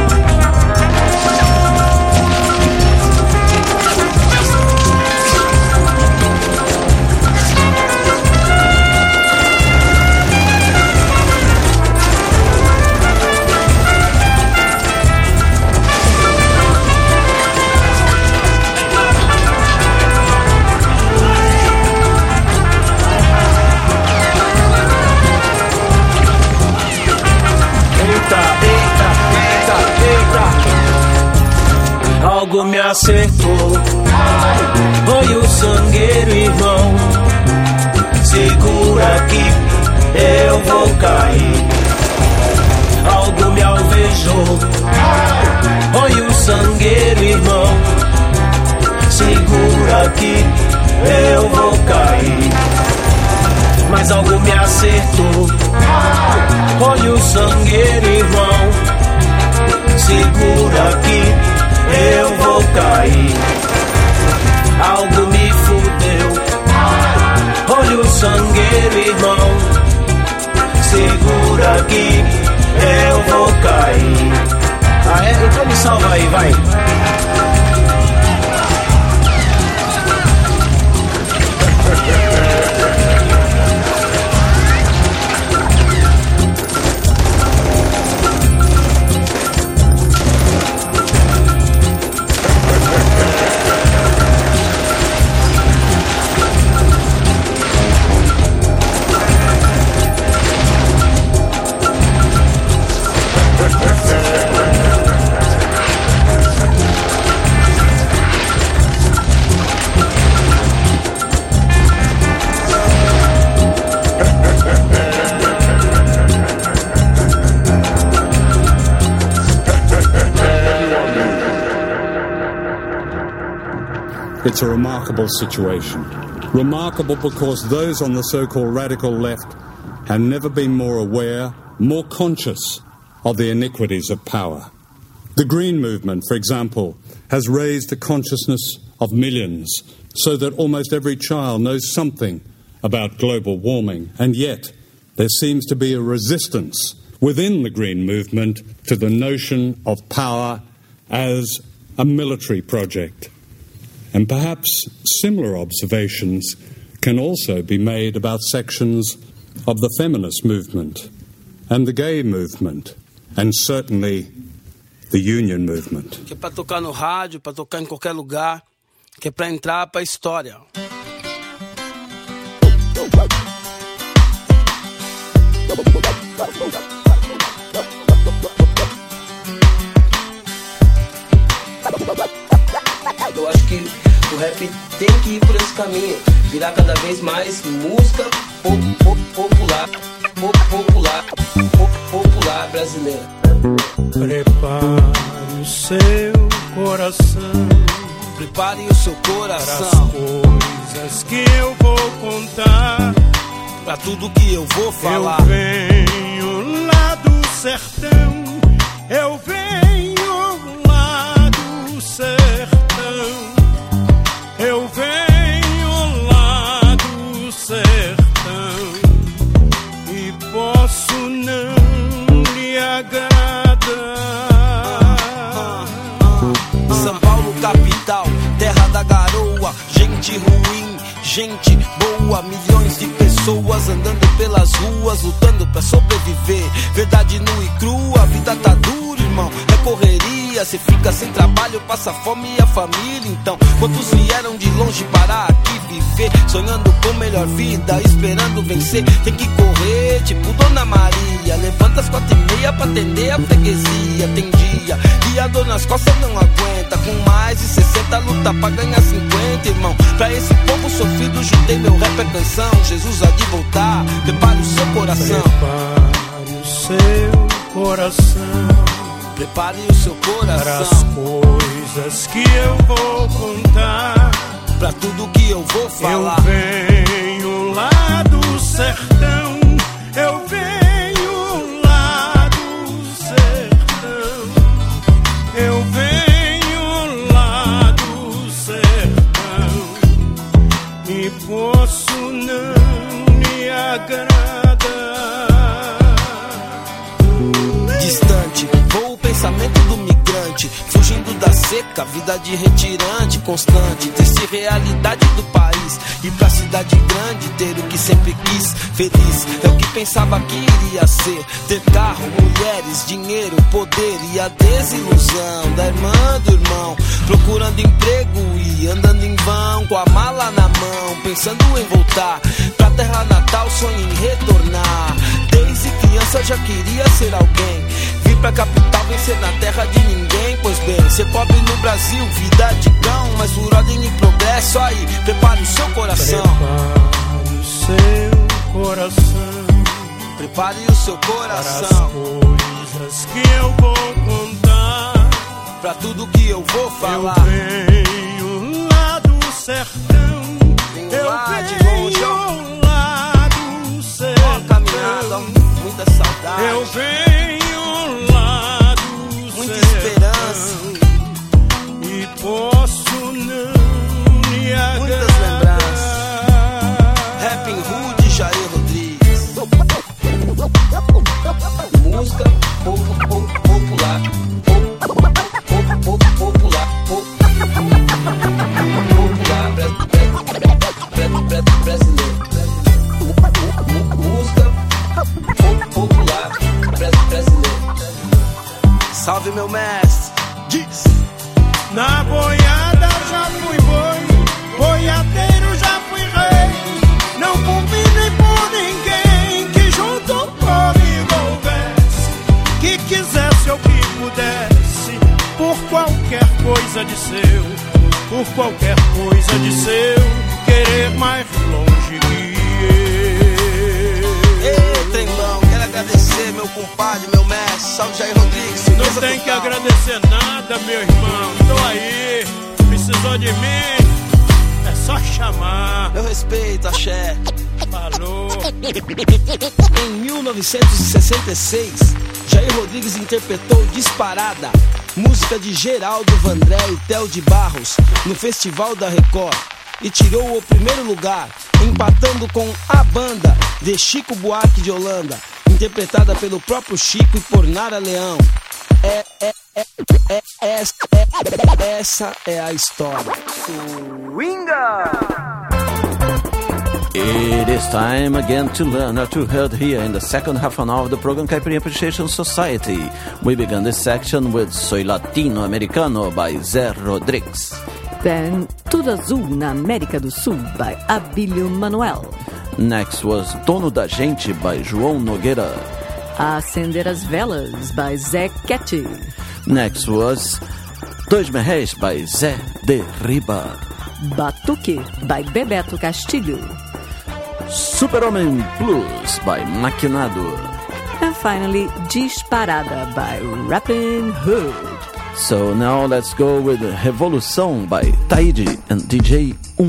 Algo me acertou. Olha o sangueiro, irmão. Segura aqui, eu vou cair. Algo me alvejou. Olha o sangueiro, irmão. Segura aqui, eu vou cair. Mas algo me acertou. Olha o sangueiro, irmão. Segura aqui, eu vou cair. Algo me fudeu. Olha o sangueiro, irmão. Segura aqui, eu vou cair. Ah é? Então me salva aí, vai. It's a remarkable situation. Remarkable because those on the so-called radical left have never been more aware, more conscious of the iniquities of power. The Green Movement, for example, has raised the consciousness of millions so that almost every child knows something about global warming. And yet, there seems to be a resistance within the Green Movement to the notion of power as a military project. And perhaps similar observations can also be made about sections of the feminist movement and the gay movement and certainly the union movement. Que é para tocar no rádio, para tocar em qualquer lugar, que é para entrar para a história. Eu acho que o rap tem que ir por esse caminho, virar cada vez mais música po- po- popular, po- popular, po- popular brasileira. Prepare o seu coração. Prepare o seu coração para as coisas que eu vou contar, pra tudo que eu vou falar. Eu venho lá do sertão, eu venho lá do sertão, eu venho lá do sertão e posso não lhe agradar. São Paulo capital, terra da garoa, gente ruim, gente boa, milhões de pessoas andando pelas ruas, lutando pra sobreviver. Verdade nua e crua, a vida tá dura, irmão, é correria. Cê fica sem trabalho, passa fome e a família. Então, quantos vieram de longe para aqui viver, sonhando com melhor vida, esperando vencer? Tem que correr, tipo Dona Maria, levanta às quatro e meia pra atender a freguesia. Tem dia que a dor nas costas não aguenta, com mais de sessenta luta pra ganhar cinquenta, irmão. Pra esse povo sofrido, juntei meu rap é canção. Jesus há de voltar, prepare o seu coração. Prepare o seu coração. Prepare o seu coração para as coisas que eu vou contar, pra tudo que eu vou falar. Eu venho lá do sertão, eu venho lá do sertão, eu venho lá do sertão e posso não me agradar. Distante, vou o pensamento do migrante, fugindo da seca, vida de retirante constante. Triste realidade do país, ir pra cidade grande, ter o que sempre quis. Feliz é o que pensava que iria ser, ter carro, mulheres, dinheiro, poder. E a desilusão da irmã do irmão, procurando emprego e andando em vão, com a mala na mão, pensando em voltar pra terra natal, sonho em retornar. Desde criança já queria ser alguém, vir pra capital, vencer na terra de ninguém. Pois bem, ser pobre no Brasil, vida de cão, mas por ordem e progresso. Aí, prepare o seu coração. Prepare o seu coração. Prepare o seu coração para as coisas que eu vou contar, pra tudo que eu vou falar. Eu venho lá do sertão, venho eu lá venho de longe, ó. lá do sertão, ó, caminhada, muita saudade. Eu venho lá do muita sertão, esperança e posso não me agradar. Muitas lembranças. Rapping Rude, Jair Rodrigues. Música popular, popular, popular, brasileiro. Música popular brasileiro. Salve meu mestre, diz. Na boiada já fui boi, boiadeiro já fui rei. Não convidem por ninguém que junto comigo houvesse, que quisesse ou que pudesse, por qualquer coisa de seu, por qualquer coisa de seu, querer mais longe que eu. Ei, trembão, quero agradecer meu compadre, meu mestre, salve Jair Rodrigues. Não tem que agradecer nada, meu irmão, tô aí, precisou de mim, é só chamar. Meu respeito, axé. Falou. Em mil novecentos e sessenta e seis, Jair Rodrigues interpretou Disparada, música de Geraldo Vandré e Theo de Barros, no Festival da Record, e tirou o primeiro lugar, empatando com A Banda, de Chico Buarque de Holanda, interpretada pelo próprio Chico e por Nara Leão. É, é, é, é, é, é, é essa é a história. Swinga! It is time again to learn how to heard here in the second half of the program Caipirinha Appreciation Society. We began this section with Soy Latino Americano by Zé Rodrigues. Then Tudo Azul na América do Sul by Abílio Manuel. Next was Dono da Gente by João Nogueira. Acender as Velas by Zé Ketty. Next was Dois Merréis by Zé de Riba. Batuque by Bebeto Castilho. Super-Homem Blues by Maquinado. And finally, Disparada by Rappin' Hood. So now let's go with Revolução by Taíde and D J um.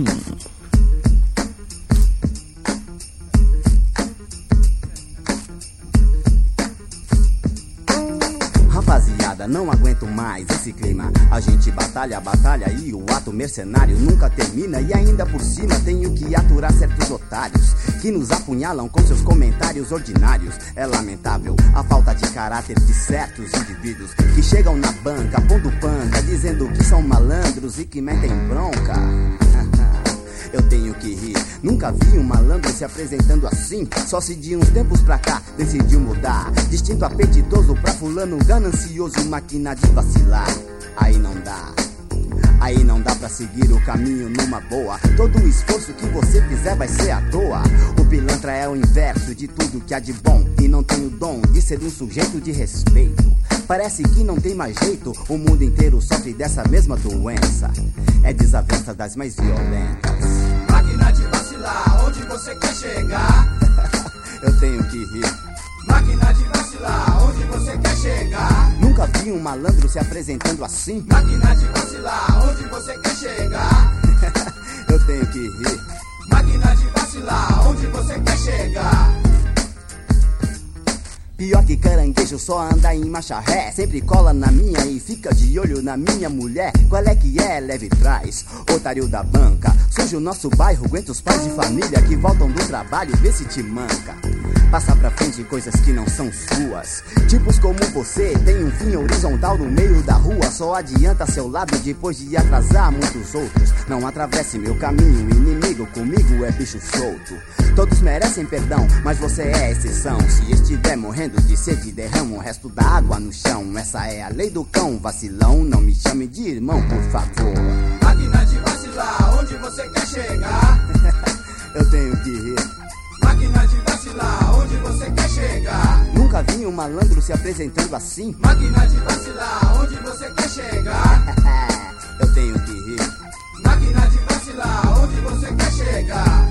Rapaziada, não aguento mais esse clima. A gente batalha, batalha e o ato mercenário nunca termina. E ainda por cima tenho que aturar certos otários que nos apunhalam com seus comentários ordinários. É lamentável a falta de caráter de certos indivíduos que chegam na banca, pondo panca, dizendo que são malandros e que metem bronca. Eu tenho que rir, nunca vi um malandro se apresentando assim. Só se de uns tempos pra cá decidiu mudar. Distinto apetitoso pra fulano ganancioso, máquina de vacilar. Aí não dá, aí não dá pra seguir o caminho numa boa. Todo o esforço que você fizer vai ser à toa. O pilantra é o inverso de tudo que há de bom e não tem o dom de ser um sujeito de respeito. Parece que não tem mais jeito, o mundo inteiro sofre dessa mesma doença. É desavença das mais violentas. Máquina de vacilar, onde você quer chegar? Eu tenho que rir. Máquina de vacilar, onde você quer chegar? Nunca vi um malandro se apresentando assim. Máquina de vacilar, onde você quer chegar? Eu tenho que rir. Máquina de vacilar, onde você quer chegar? Pior que caranguejo, só anda em marcha ré. Sempre cola na minha e fica de olho na minha mulher. Qual é que é? Leve trás, otário da banca. Suja o nosso bairro, aguenta os pais de família que voltam do trabalho, vê se te manca. Passa pra frente coisas que não são suas. Tipos como você tem um fim horizontal no meio da rua. Só adianta seu lado depois de atrasar muitos outros. Não atravesse meu caminho, inimigo comigo é bicho solto. Todos merecem perdão, mas você é a exceção. Se estiver morrendo de sede, derrama o resto da água no chão. Essa é a lei do cão, vacilão. Não me chame de irmão, por favor. Máquina de vacilar, onde você quer chegar? Eu tenho que rir. Máquina de vacilar, onde você quer chegar? Nunca vi um malandro se apresentando assim. Máquina de vacilar, onde você quer chegar? Eu tenho que rir. Máquina de vacilar, onde você quer chegar?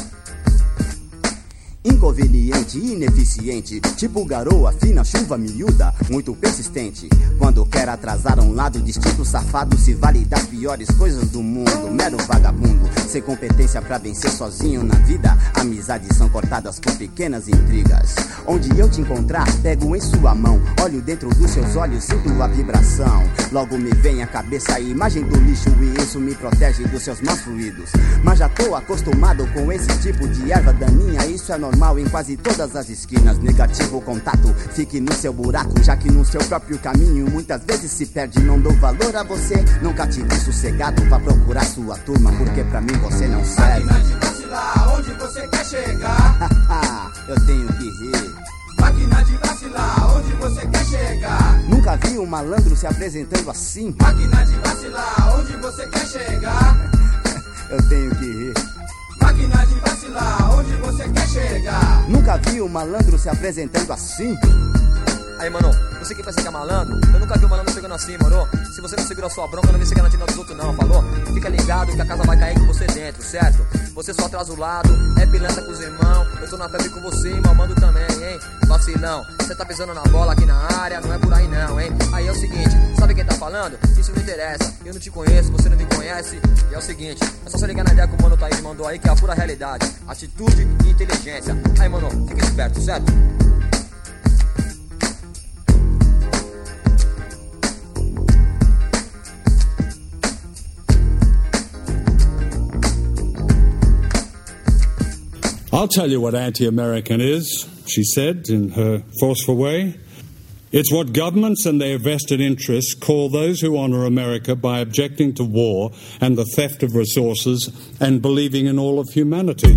Inconveniente, ineficiente, tipo garoa, fina, chuva miúda, muito persistente. Quando quer atrasar um lado, distinto safado, se vale das piores coisas do mundo. Mero vagabundo, sem competência pra vencer sozinho na vida. Amizades são cortadas por pequenas intrigas. Onde eu te encontrar, pego em sua mão, olho dentro dos seus olhos, sinto a vibração. Logo me vem à cabeça a imagem do lixo e isso me protege dos seus maus fluidos. Mas já tô acostumado com esse tipo de erva daninha, isso é normal em quase todas as esquinas. Negativo contato, fique no seu buraco, já que no seu próprio caminho muitas vezes se perde. Não dou valor a você, nunca te vi sossegado. Vá procurar sua turma, porque pra mim você não serve. Máquina de vacilar, onde você quer chegar? Eu tenho que rir. Máquina de vacilar, onde você quer chegar? Nunca vi um malandro se apresentando assim. Máquina de vacilar, onde você quer chegar? Eu tenho que rir. Máquina de vacilar, onde você quer chegar? Nunca vi um malandro se apresentando assim. Aí, mano, você que pensa que é malandro, eu nunca vi um malandro chegando assim, mano. Se você não segura a sua bronca, não vem chegar na tina dos outros não, falou? Fica ligado que a casa vai cair com você dentro, certo? Você só atrasa o lado, é pilantra com os irmãos. Eu tô na febre com você e mamando também, hein? Vacilão, você tá pisando na bola aqui na área, não é por aí não, hein? Aí é o seguinte, sabe quem tá falando? Isso não interessa, eu não te conheço, você não me conhece. E é o seguinte, é só você ligar na ideia que o mano tá aí me mandou aí, que é a pura realidade. Atitude e inteligência. Aí, mano, fica esperto, certo? I'll tell you what anti-American is, she said in her forceful way. It's what governments and their vested interests call those who honour America by objecting to war and the theft of resources and believing in all of humanity.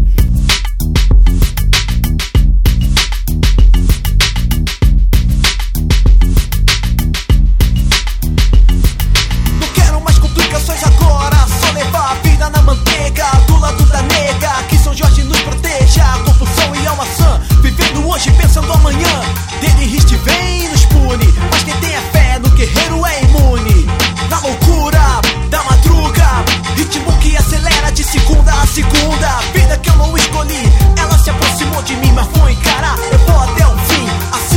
Não quero mais complicações agora, só levar a vida na manteiga, do lado da nega, que São Jorge nos proteja. Confusão e alma sã, vivendo hoje pensando amanhã. Dele riste vem e nos pune, mas quem tem a fé no guerreiro é imune. Na loucura da madruga, ritmo que acelera de segunda a segunda. Vida que eu não escolhi, ela se aproximou de mim, mas vou encarar, eu vou até o fim. Assim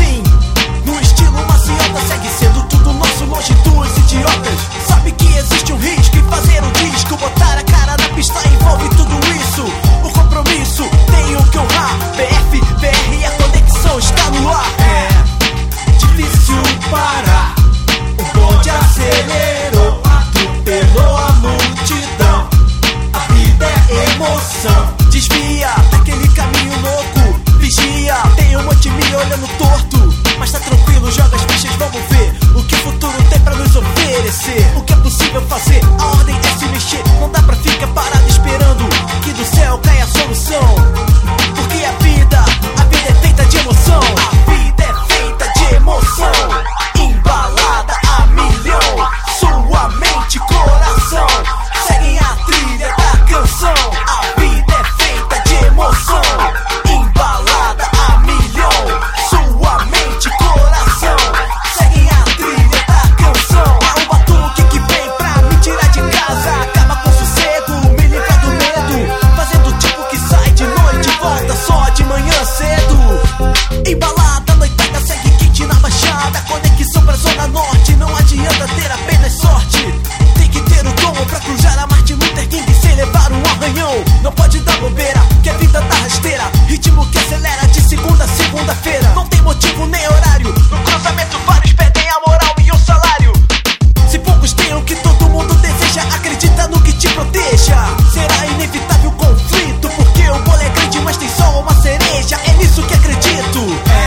solução. Porque a vida, a vida é feita de emoção. A vida é feita de emoção. Embalada a milhão. Sua mente e coração seguem a trilha da canção. A vida é feita de emoção. Embalada a milhão. Sua mente e coração seguem a trilha da canção. Há um batuque que vem pra me tirar de casa, acaba com sossego, me livra do medo, fazendo tipo que sai de noite e volta só de manhã cedo. Embalada, noitada, segue quente na baixada, conexão pra zona norte. Não adianta ter apenas sorte, tem que ter o dom pra cruzar a Martin Luther King sem levar um arranhão. Não pode dar bobeira, que a vida tá rasteira, ritmo que acelera de segunda a segunda-feira. Não tem motivo nem horário, no cruzamento vários pedem a moral e o salário. Se poucos têm o que todo mundo deseja, acredita no que te proteja. Será inevitável o conflito, porque o bolo é grande, mas tem só uma cereja. É nisso que acredito.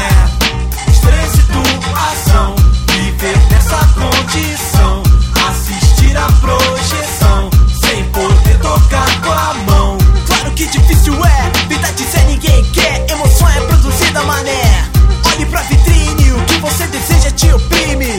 É estresse, doação, viver nessa condição, assistir a projeção, sem poder tocar com a mão. Claro que difícil é, vida dizer ninguém quer, emoção é produzida, mané. Olhe pra vitrine, o que você deseja te oprime.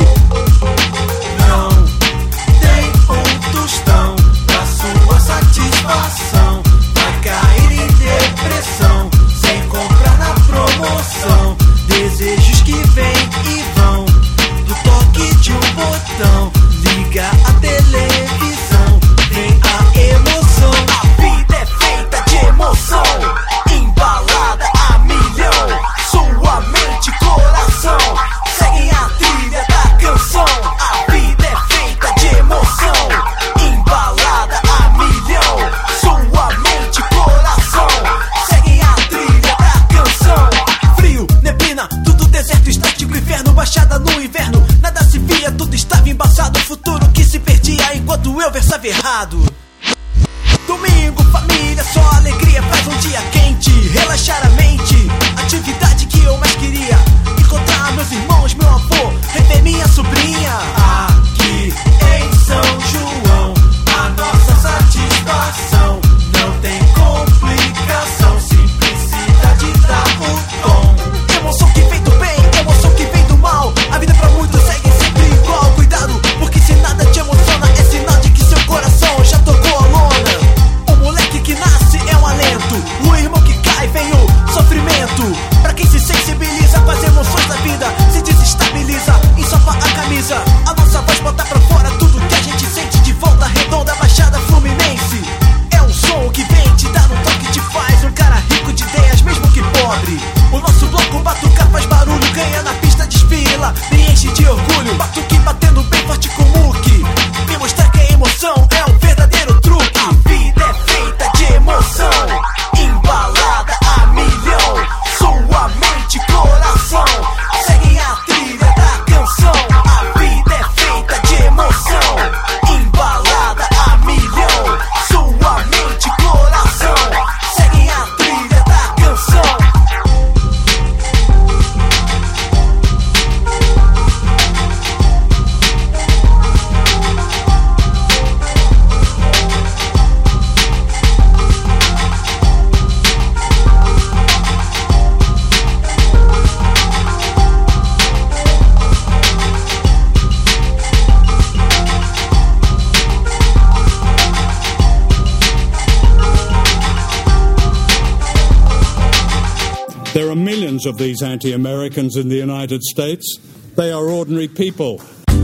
Não tem um tostão pra sua satisfação, vai cair em depressão, sem comprar na promoção. Desejos que vêm e vão, do toque de um botão. Liga a televisão, vem a emoção. A vida é feita de emoção, embalada a milhão. Sua mente e coração seguem a trilha da canção. A vida é feita de emoção, embalada a milhão. Sua mente e coração seguem a trilha da canção. Frio, neblina, tudo deserto, estático, inferno, baixada no inverno. Nada se via, tudo estava embaçado. Futuro que se perdia enquanto eu versava errado. Domingo, família, só alegria, faz um dia quente, relaxar a mente. Atividade que eu mais queria, encontrar meus irmãos, meu avô, rever minha sobrinha. Aqui em São João, a nossa satisfação não tem complicação, simplicidade dá o tom. Emoção que vem do bem, emoção que vem do mal, a vida pra muitos segue sempre igual. Cuidado, porque se nada te emociona, é sinal de que seu coração já tocou a lona. O moleque que nasce é um alento, o irmão que cai vem o sofrimento. Pra quem se sensibiliza com as emoções da vida, se desestabiliza, ensopa a camisa. A nossa voz bota pra fora tudo que a gente sente. De volta redonda, Baixada Fluminense. É um som que vem te dar um toque, te faz um cara rico de ideias, mesmo que pobre. O nosso bloco batuca faz barulho, ganha na pista, desfila, me enche de orgulho. Batuque batendo bem forte com o muque, me mostrar que a emoção é um verdadeiro truque. A vida é feita de emoção, embalada a milhão. Sua mente e coração seguem a trilha da canção. A vida é feita de emoção, embalada a milhão. Sua mente e coração seguem a trilha da canção. There are millions of these anti-Americans in the United States. They are ordinary people.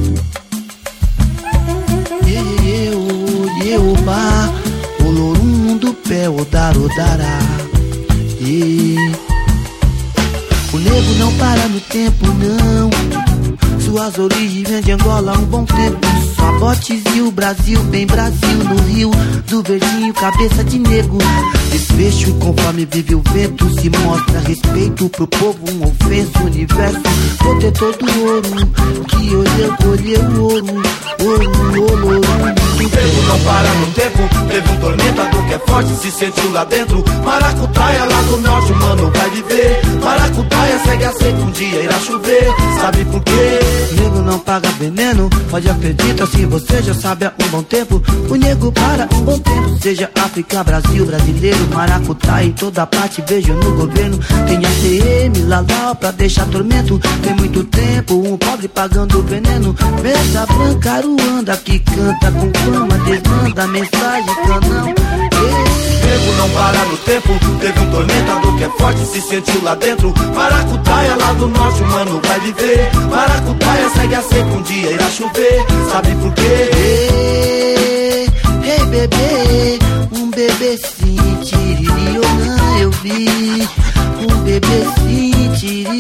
Yeoba, olorum do pé, odarodara. O nego não para no tempo, não. Suas origens vêm de Angola há um bom tempo. Sabotes e o Brasil, bem Brasil no Rio do Verdinho, cabeça de nego. Desfecho conforme vive o vento, se mostra respeito pro povo, um ofenso. Universo, protetor do ouro, que hoje eu colheu o ouro, ouro, ouro, ouro. O tempo não para no tempo, teve um tormentador que é forte, se sentiu lá dentro. Maracutaia lá do norte, mano, vai viver. Maracutaia segue aceito, um dia irá chover, sabe por quê? nego não paga veneno, pode acreditar se você já sabe há um bom tempo. O nego para um bom tempo, seja África, Brasil, brasileiro, maracutá em toda parte, vejo no governo. Tem A C M, Lalau pra deixar tormento. Tem muito tempo, um pobre pagando veneno. Mesa branca, Ruanda que canta com fama, desmanda mensagem, canão. Nego não para no tempo, teve um tormentador que é forte, se sentiu lá dentro. Maracutaia lá do norte, o mano vai viver. Maracutaia segue a seca, um dia irá chover. Sabe por quê? Ei, ei bebê, um bebezinho tiririona eu vi. Um bebezinho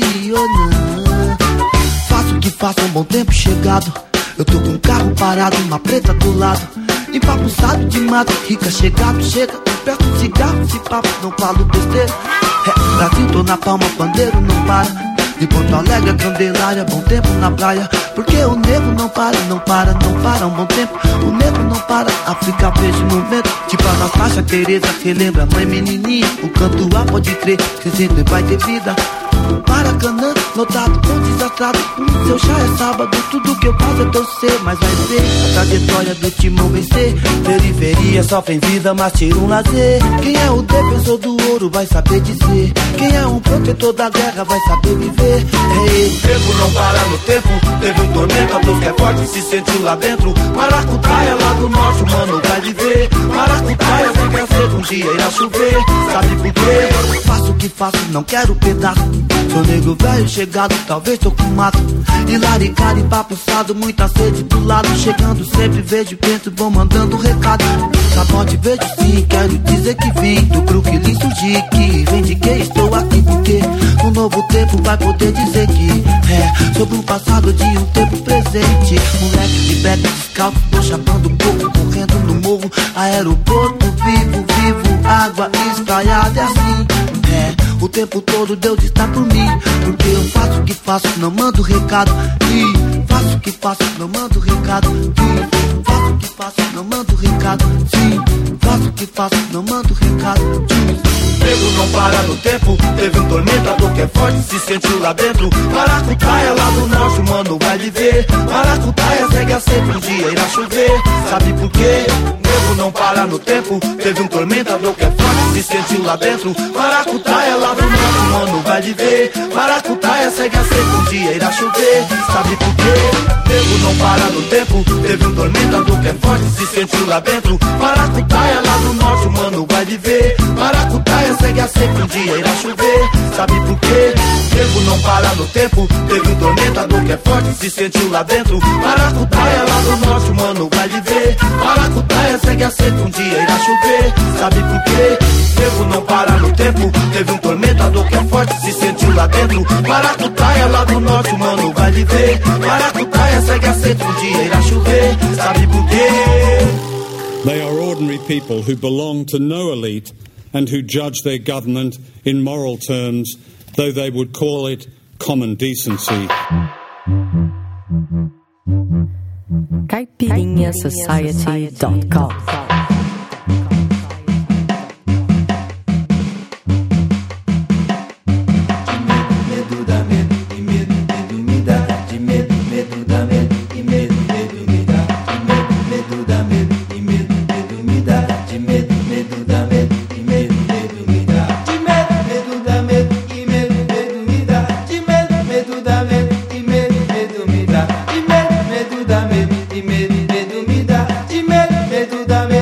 tiririona. Faço o que faço, um bom tempo chegado. Eu tô com um carro parado, uma preta do lado. Empapuçado de mato, rica chegado, chega. Peço um cigarro, se papo, não falo besteira. É, Brasil, tô na palma, pandeiro não para. De Porto Alegre a Candelária, bom tempo na praia. Porque o nego não para, não para, não para, um bom tempo. O nego não para, África vejo no vento. Tipo a Natasha Tereza, relembra mãe menininha. O canto A pode crer, que sempre vai ter vida. Maracanã, lotado, tão desastrado. Hum, seu chá é sábado, tudo que eu faço é torcer. Mas vai ver a trajetória do timão vencer. Periferia sofre em vida, mas tira um lazer. Quem é o defensor do ouro vai saber dizer. Quem é um protetor da guerra vai saber viver. Ei, o tempo não para no tempo, teve um tormentador que é forte, se sentiu lá dentro. Maracutaia lá do norte, o mano vai viver. Maracutaia sempre é cedo, um dia irá chover. Sabe por quê? Faço o que faço, não quero pedaço. Sou nego velho chegado, talvez tô com mato. E laricado, empapuçado, muita sede do lado. Chegando sempre, vejo, penso, vou mandando recado. Sabote, vejo sim, quero dizer que vim do Brooklyn surgir, que reivindiquei, estou aqui porque um novo tempo vai poder dizer que é sobre um passado de um tempo presente. Moleque de beca descalço, tô chapando um pouco, correndo no morro. Aeroporto, vivo, vivo, água espraiada, é assim. É, o tempo todo Deus está por mim. Porque eu faço o que faço, não mando recado. E faço o que faço, não mando recado. E faço o que faço, não mando recado. Sim, faço o que faço, não mando recado. Nego não para no tempo, teve um tormentador que é forte, se sentiu lá dentro. Maracutaia lá do norte, o mano vai viver. Maracutaia segue a seca, um dia irá chover. Sabe por quê? Nego não para no tempo, teve um tormentador que é forte, se sentiu lá dentro. Maracutaia lá do norte, o mano vai viver. Maracutaia segue a seca, um dia irá chover. Sabe por quê? Nego não para no tempo, teve um tormentador que é forte, se sentiu lá dentro. Maracutaia lá do norte, o mano vai viver. Maracutaia segue a seca, um dia irá chover. Sabe por quê? Nego não para no tempo, teve um tormentador que é forte, se sentiu lá dentro. Maracutaia lá do norte, o mano vai viver. Maracutaia segue a seca, um dia irá chover. Sabe por quê? Nego não para no tempo, teve um tormentador que é forte, se sentiu lá dentro. Maracutaia lá do norte, o mano vai viver. Maracutaia segue a seca, um dia irá chover. Sabe por quê? They are ordinary people who belong to no elite and who judge their government in moral terms, though they would call it common decency. Caipirinha Society dot com Medo da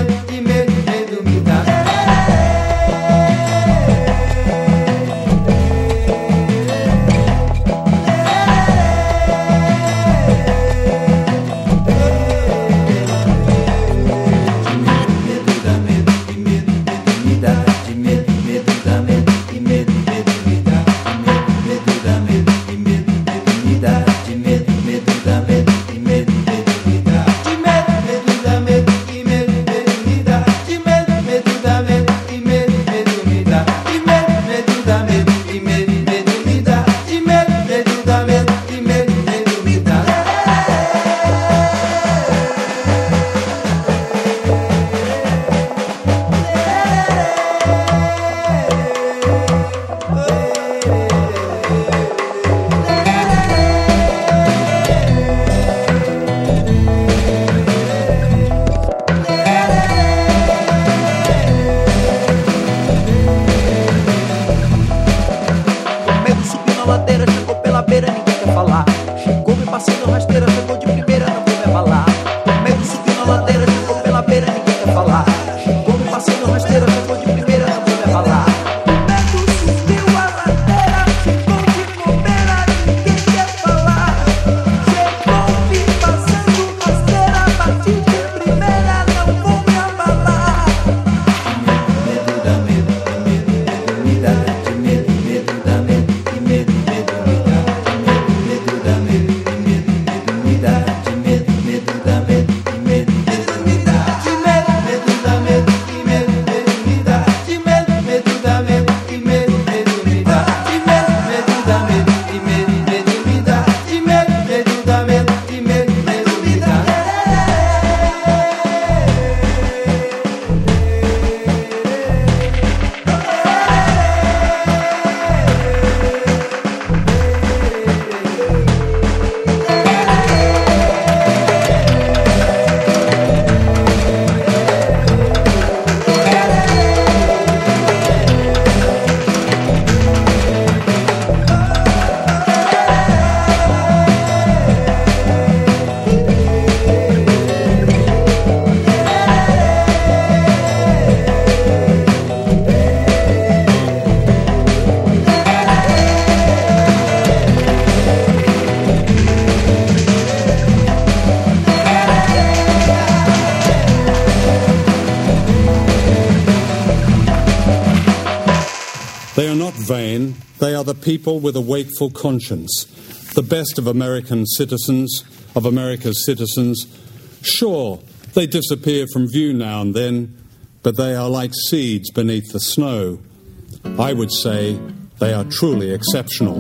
They are not vain. They are the people with a wakeful conscience, the best of American citizens, of America's citizens. Sure, they disappear from view now and then, but they are like seeds beneath the snow. I would say they are truly exceptional.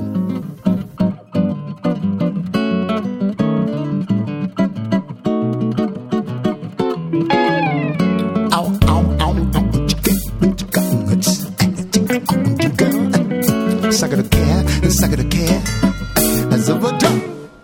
Suck it a care, suck it a care, as a dog.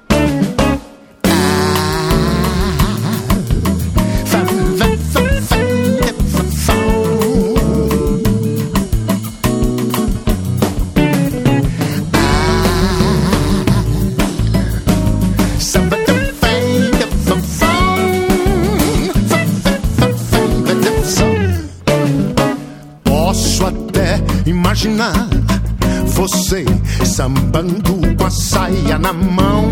Posso até imaginar você sambando com a saia na mão,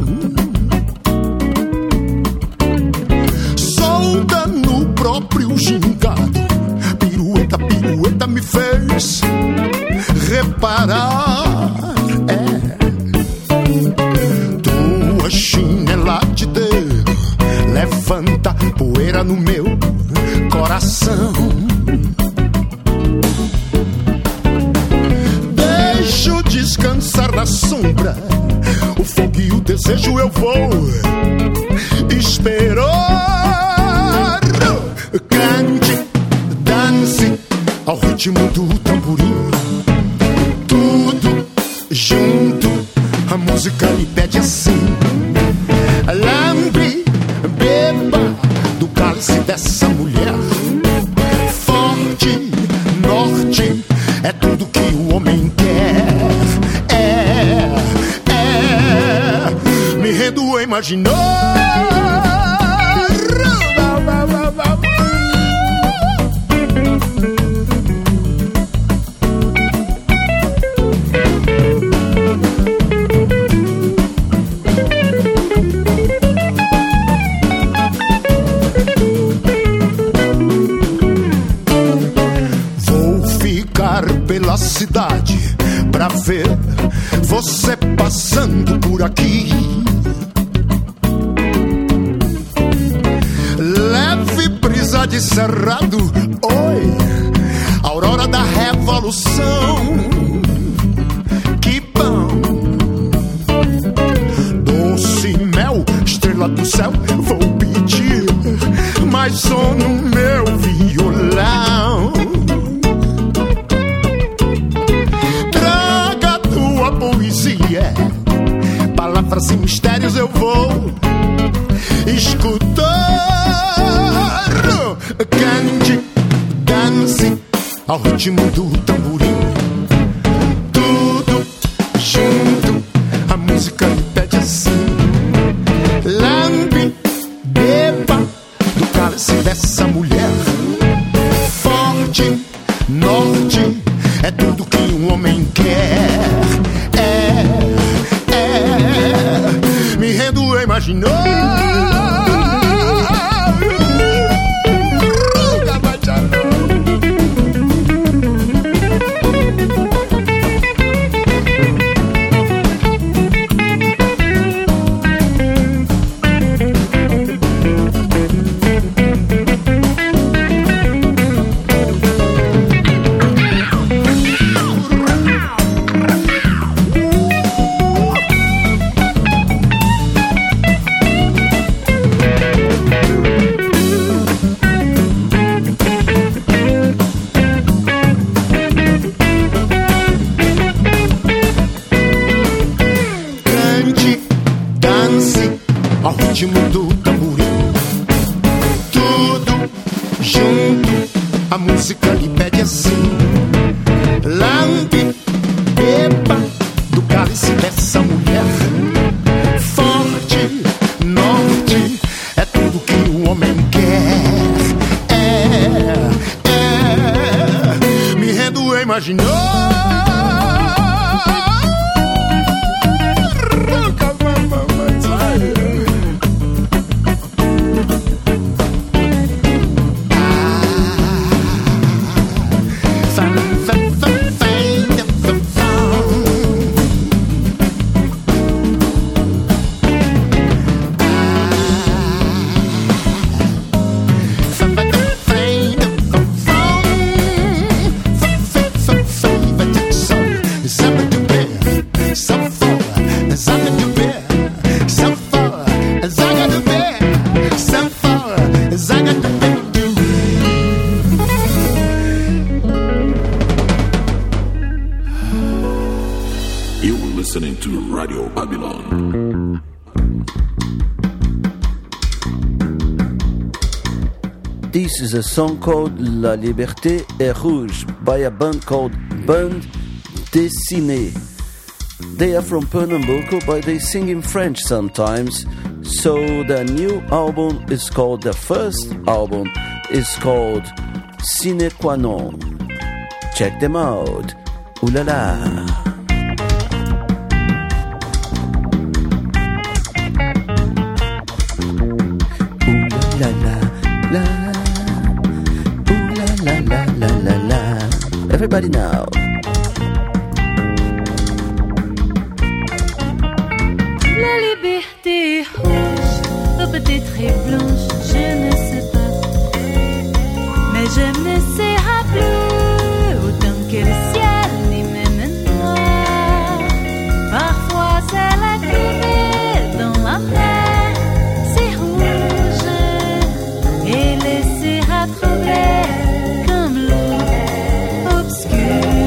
solta no próprio gingado. Pirueta, pirueta me fez reparar. É, tua chinela de Deus levanta poeira no meu coração. Descansar na sombra, o fogo e o desejo eu vou esperar. Cante, dance ao ritmo do tamborim, tudo junto, a música lhe pede assim. Lambe, beba do cálice dessa mulher. Forte, norte, é tudo que o homem quer. É, é, me rendo a imaginar. Pela cidade pra ver você passando por aqui. Leve brisa de cerrado, oi, aurora da revolução. Que bom, doce mel, estrela do céu, vou pedir mais som no meu violão. Poesia, palavras e mistérios eu vou escutar. Cante, dance ao ritmo do tamborim, tudo junto, a música me pede assim. Lambe, beba do cálice dessa mulher. Forte, norte, é tudo que um homem quer. Me rendo a imaginar. Ao ritmo do tamborim, tudo junto, a música lhe pede assim. Lambe, beba do cálice dessa mulher. Forte, norte, é tudo que o homem quer. É, é, me rendo a imaginar. Fame, fame, fame, fame. listening to Radio Babylon. This is a song called La Liberté est Rouge by a band called Bande Dessinée. They are from Pernambuco, but they sing in French sometimes. So their new album is called, their first album is called Sine Qua Non. Check them out. Ooh la la. Ooh la la la. Ooh la la la la la la. Everybody now. La liberté est rouge, ou peut-être est blanche, je ne sais pas. Mais je ne serai plus autant que le ciel, ni même noir. Parfois c'est la coulée dans la mer, c'est rouge, et laissera troubler comme l'eau obscure.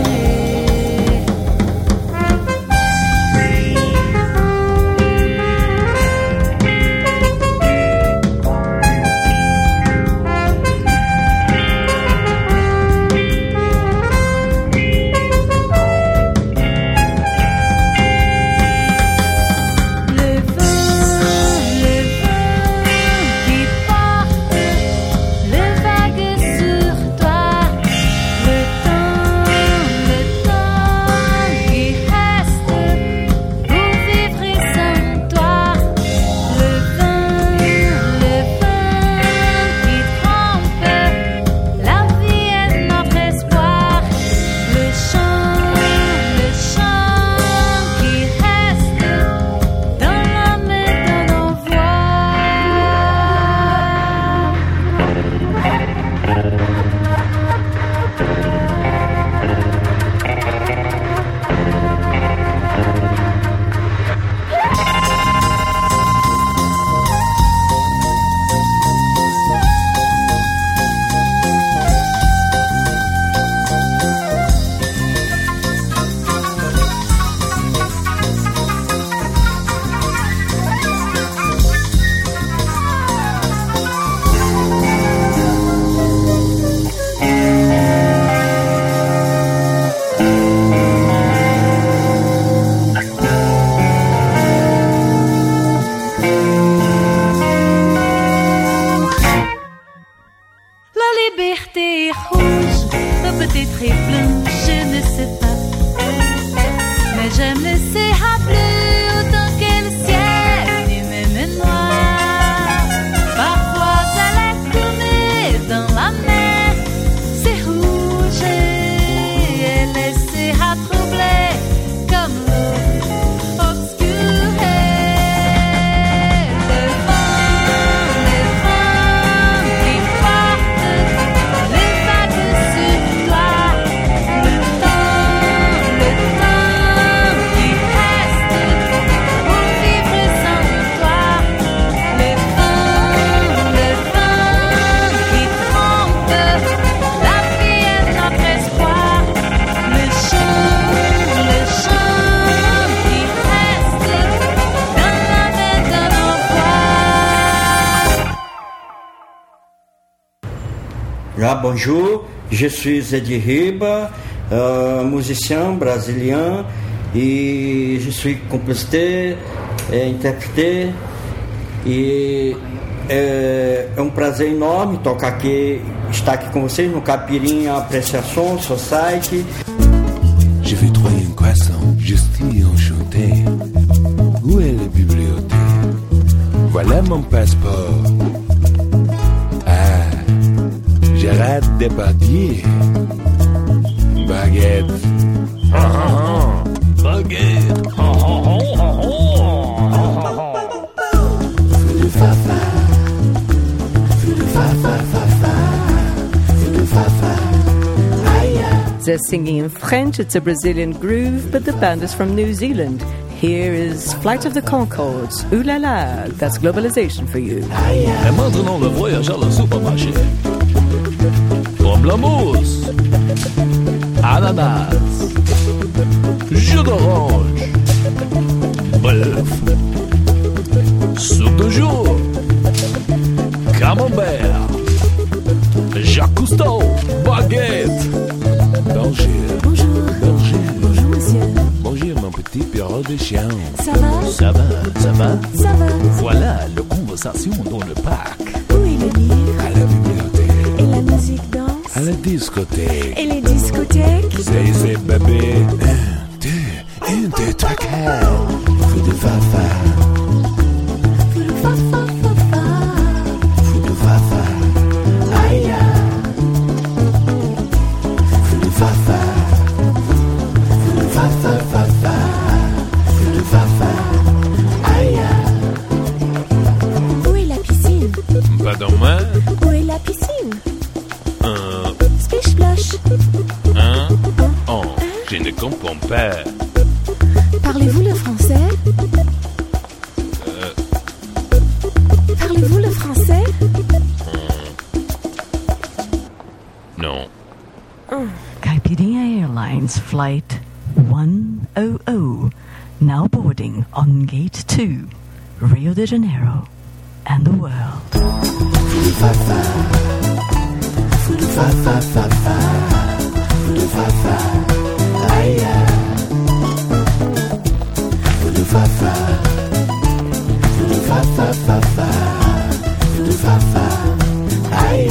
Ah, bonjour, je suis Eddie Riba, euh, musicien brésilien e je suis compositeur, é, intérprete e é, é um prazer enorme tocar aqui, estar aqui com vocês no Caipirinha Apreciation Society. Je vais trouver une croissant, je suis enchanté. Où est la bibliothèque? Voilà mon passeport. Ah, Gérard Depardieu. Baguette. Ah, ah, ah. Baguette. Ah, ah, ah, ah, ah. Feu de fafa. Feu de fafa, fafa. Feu de fafa. They're singing in French, it's a Brazilian groove, but the band is from New Zealand. Here is Flight of the Conchords. Ooh la la, that's globalization for you. Et maintenant le voyage à la supermarché. Pamplemousse, ananas, jus d'orange, bœuf, soupe de jour, camembert, Jacques Cousteau, baguette. Bonjour. Bonjour. Bonjour. Bonjour, monsieur. Bonjour, mon petit perro de chien. Ça va? Ça va, ça va. Ça va. Voilà la conversation dans le parc. Où est le livre? À la bibliothèque. Et la musique danse? À la discothèque. Et les discothèques? C'est, c'est bébé. Un, deux, un, deux, trois, quatre. Fou de fafa. Fou de fafa, fafa. Fou de fafa. Aïe. Fou de fafa. Fou de fafa, fafa. Fou de fafa. Aïe. Où est la piscine? Pardon, moi? Où est la piscine? Un, Splish splash. un, oh, je ne comprends pas. Parlez-vous le français? Euh, Parlez-vous le français? non. Caipirinha Airlines Flight one hundred, now boarding on Gate two, Rio de Janeiro and the world. Fou de fafa. Fou de fafa, fafa. Fou de fafa. Aïe. Fou de fafa. Fou de fafa, fafa. Fou de fafa. Aïe.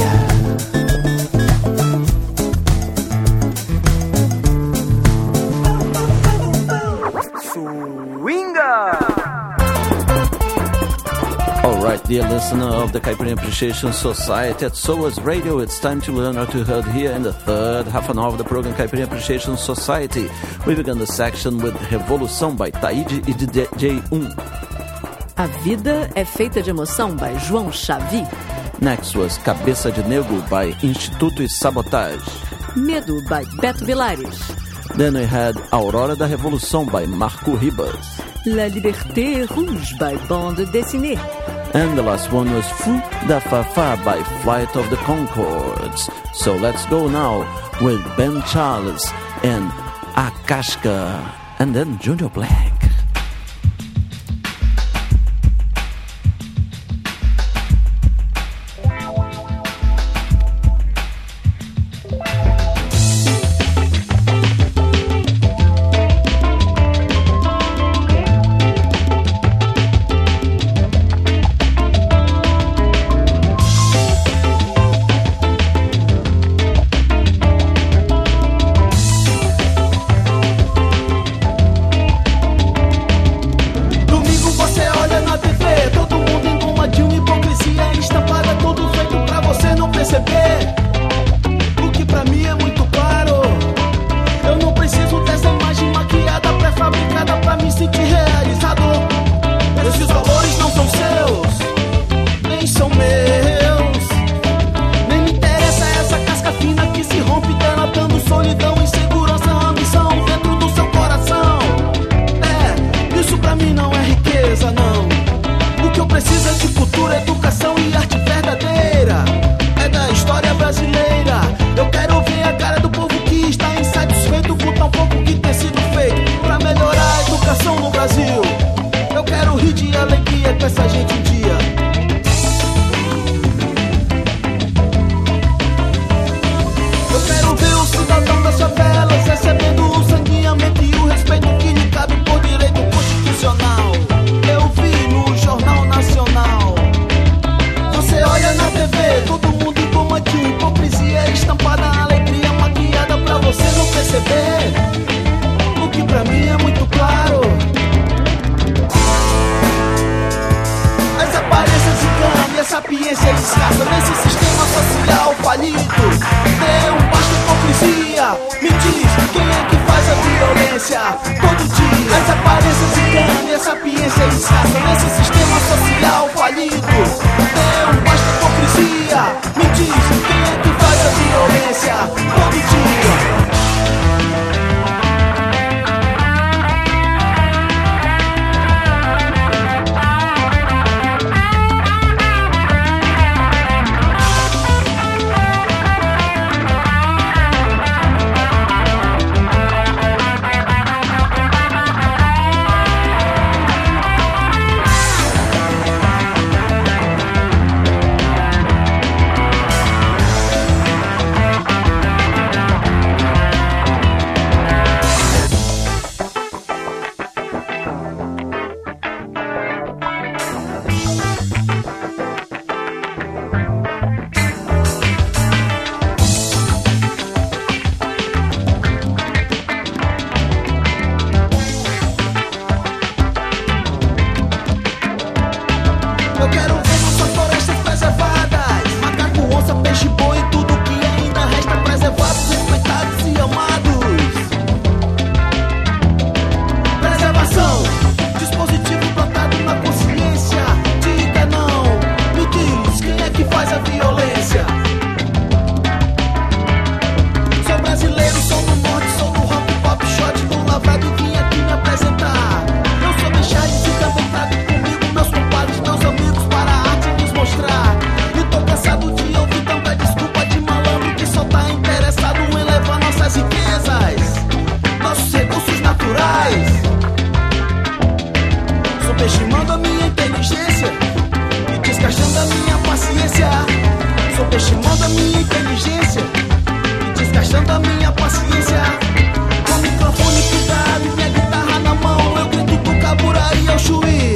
Alright, dear listener of the Caipirinha Appreciation Society at SOAS Radio, it's time to learn how to heard here in the third half an hour of the program Caipirinha Appreciation Society. We began the section with Revolução by Taíde e D J um. A Vida é Feita de Emoção, by João Xavi. Next was Cabeça de Negro by Instituto e Sabotage. Medo, by Beto Vilares. Then we had Aurora da Revolução by Marco Ribas. La Liberté Rouge, by Bande Dessinée. And the last one was Fou da Fafa by Flight of the Conchords. So let's go now with Ben Charles and Akashka and then Junior Black. toda a minha inteligência e desgastando a minha paciência. Com o microfone cuidado e minha guitarra na mão, eu grito do Caburaí ao Chuí.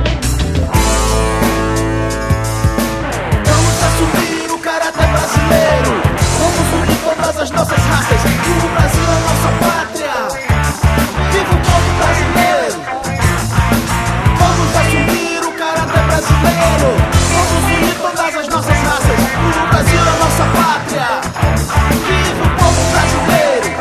Vamos assumir o caráter brasileiro, vamos unir todas as nossas raças, e o Brasil é nossa pátria. Viva o povo brasileiro! Vamos assumir o caráter brasileiro, vamos unir todas as nossas raças, o Brasil é nossa pátria. Viva o povo brasileiro!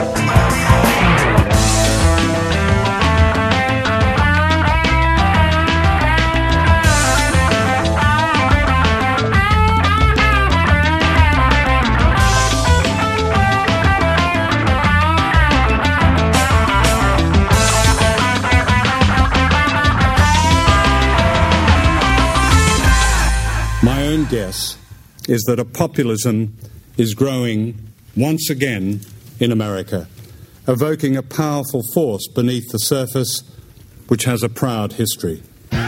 My own guess is that a populism is growing once again in America, evoking a powerful force beneath the surface which has a proud history.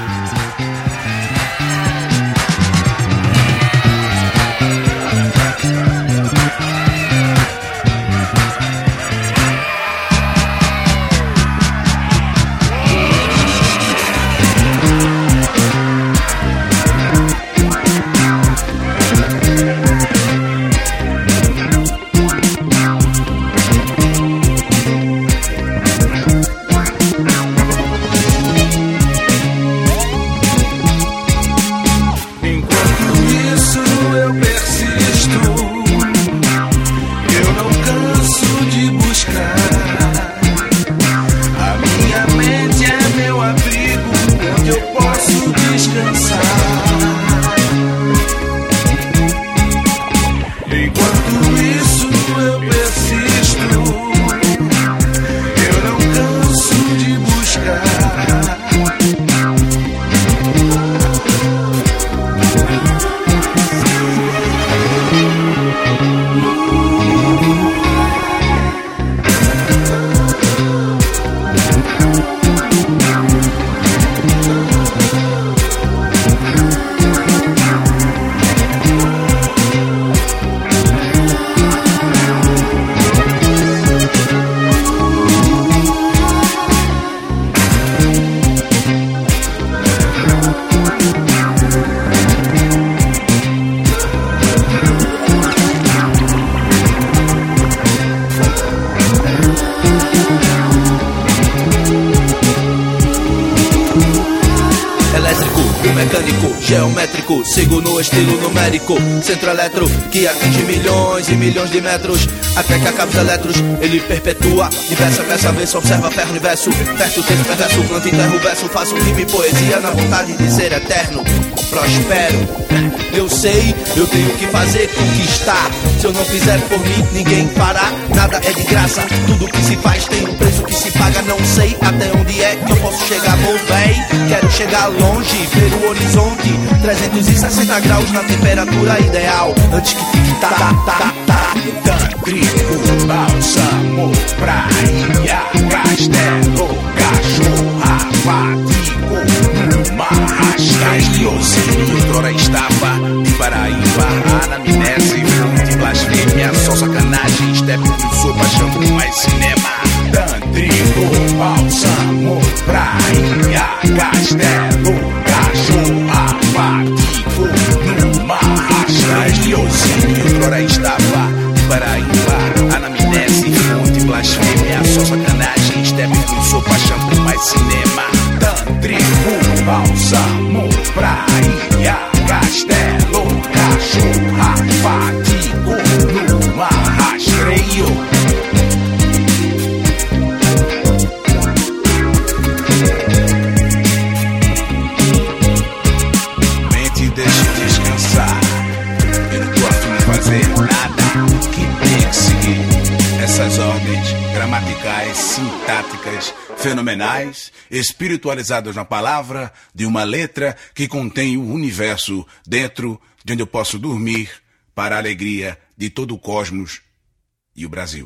Geométrico, sigo no estilo numérico. Centro eletro que atinge milhões e milhões de metros, até que acabe os eletros, ele perpetua. Diversa peça, vez, observa ferro, universo. Perto, texto, perverso, planta, enterro, verso. Faço rima e poesia na vontade de ser eterno. Prospero, eu sei, eu tenho que fazer conquistar. Se eu não fizer por mim, ninguém fará. Nada é de graça, tudo que se faz tem um preço que se paga. Não sei até onde é que eu posso chegar, vou bem. Quero chegar longe, ver o horizonte, trezentos e sessenta graus na temperatura ideal. Antes que fique tá, tá, tá, tá. Trigo, bálsamo, praia, castelo, cachorra, fadigo, uma rascaiozinho, outrora estava de Paraíba, anamnese, fonte, blasfêmia, só sacanagem, step de sopa, shampoo, mais cinema. Trigo, bálsamo, praia, castelo, cachorra, fadigo, numa rascaiozinho, outrora estava Paraíba, anamnese, fonte, blasfêmia, só sacanagem, step com sopa, shampoo, mais cinema. Trigo, bálsamo, praia, castelo, cachorra, fadigo, numa rastreio. Mente deixa descansar, eu não tô afim de fazer nada que tem que seguir essas ordens gramaticais, sintáticas, fenomenais, espiritualizadas na palavra de uma letra que contém o universo dentro de onde eu posso dormir para a alegria de todo o cosmos e o Brasil.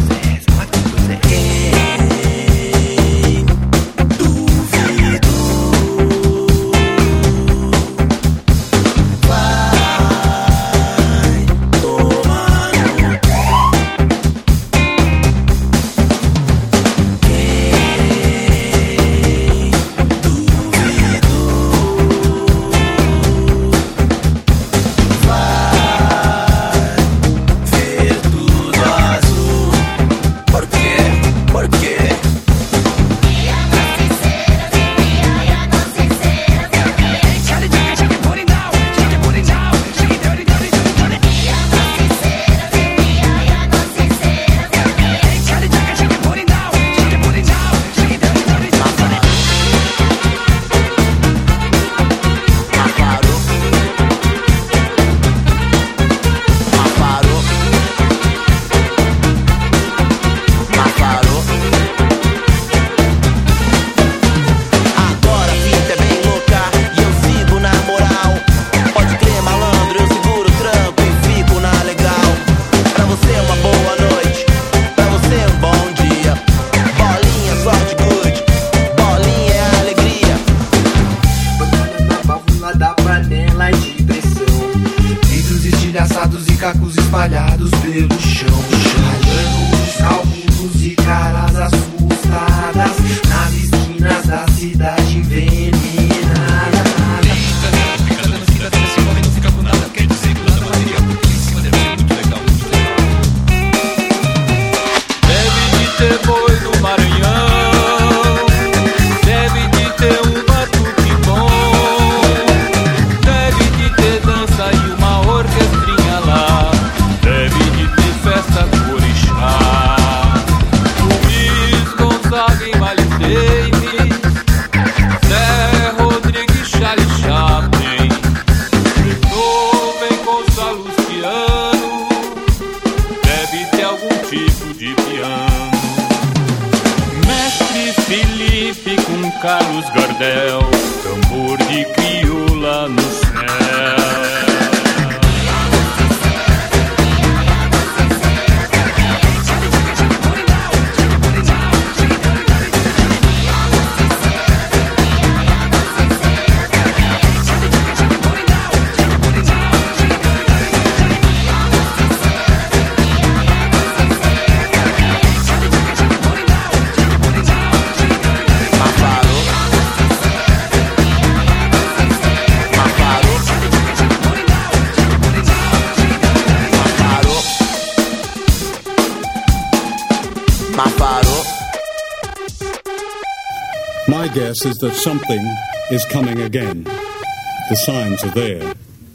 My guess is that something is coming again. The signs are there.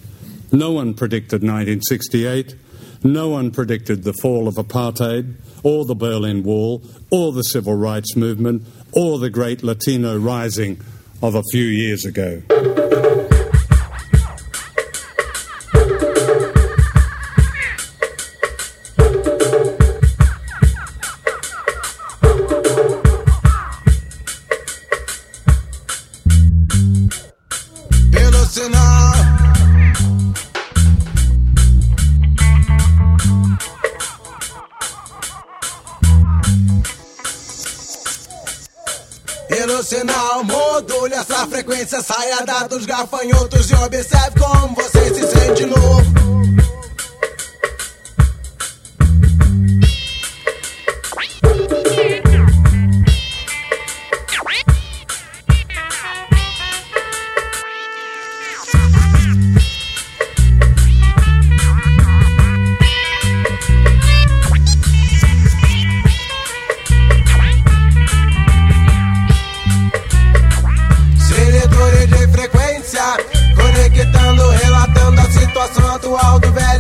No one predicted nineteen sixty-eight. No one predicted the fall of apartheid, or the Berlin Wall, or the civil rights movement, or the great Latino rising of a few years ago. Pelo sinal, module essa frequência, saia da dos gafanhotos e observe como você se sente de novo. Conectando, relatando a situação atual do velho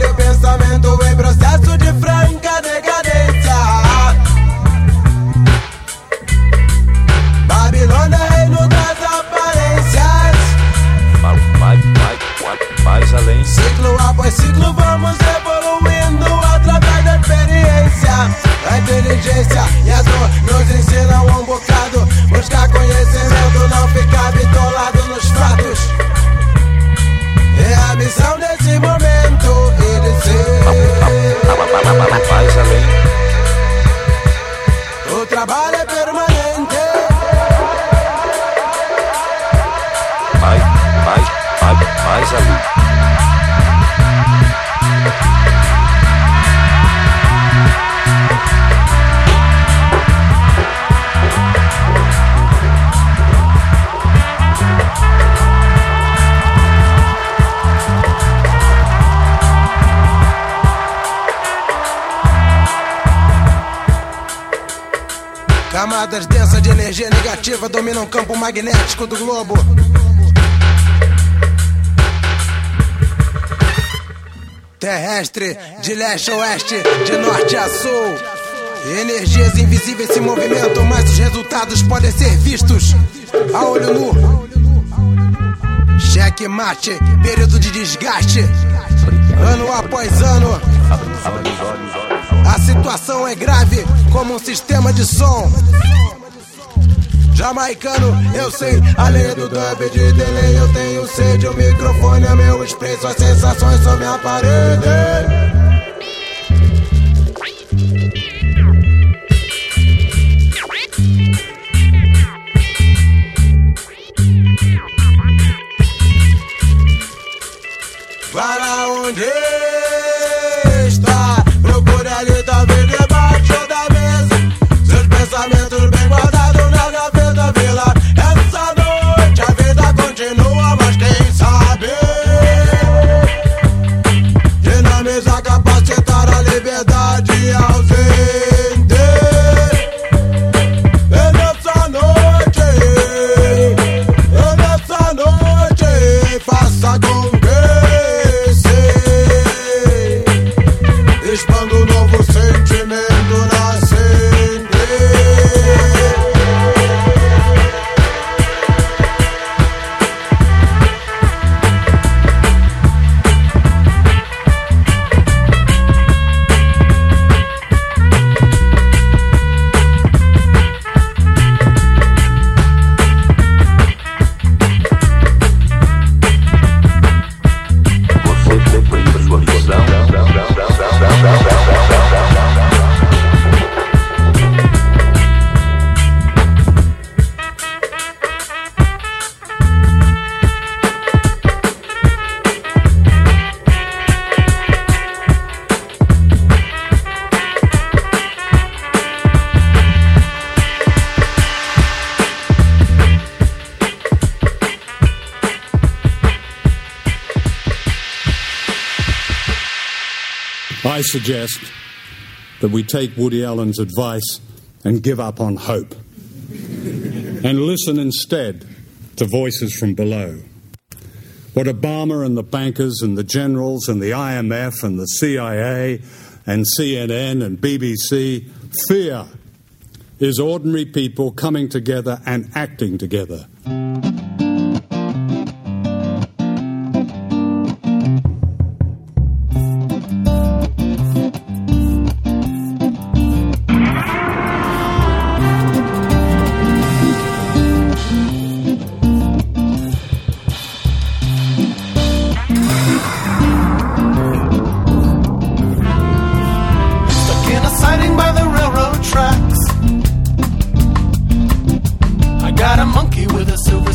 Camadas densas de energia negativa dominam o campo magnético do globo. Terrestre, de leste a oeste, de norte a sul. Energias invisíveis se movimentam, mas os resultados podem ser vistos a olho nu. Cheque mate, período de desgaste, ano após ano. A situação é grave como um sistema de som. Jamaicano, eu sei, além do dub de delay, eu tenho sede, o microfone é meu expresso, as sensações são minha parede. Para onde está? Procure ali, talvez debaixo da mesa. Seus pensamentos bem guardados na gaveta, vila. Essa noite a vida continua, mas quem sabe dinamizar, capacitar a liberdade ausente. E nessa noite, e nessa noite, faça com expando um novo sentimento nascente. Você tem para sua visão. I suggest that we take Woody Allen's advice and give up on hope and listen instead to voices from below. What Obama and the bankers and the generals and the I M F and the C I A and C N N and B B C fear is ordinary people coming together and acting together. Got a monkey with a silver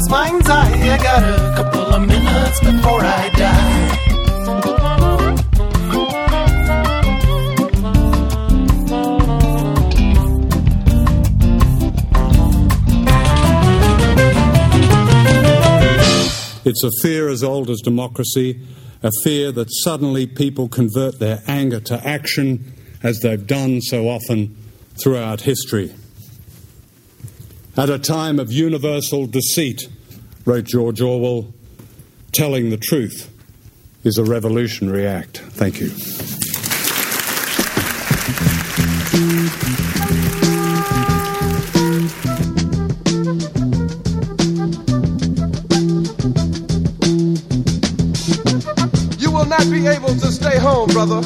love's mind's eye. I got a couple of minutes before I die. It's a fear as old as democracy, a fear that suddenly people convert their anger to action, as they've done so often throughout history. At a time of universal deceit, wrote George Orwell, telling the truth is a revolutionary act. Thank you. You will not be able to stay home, brother.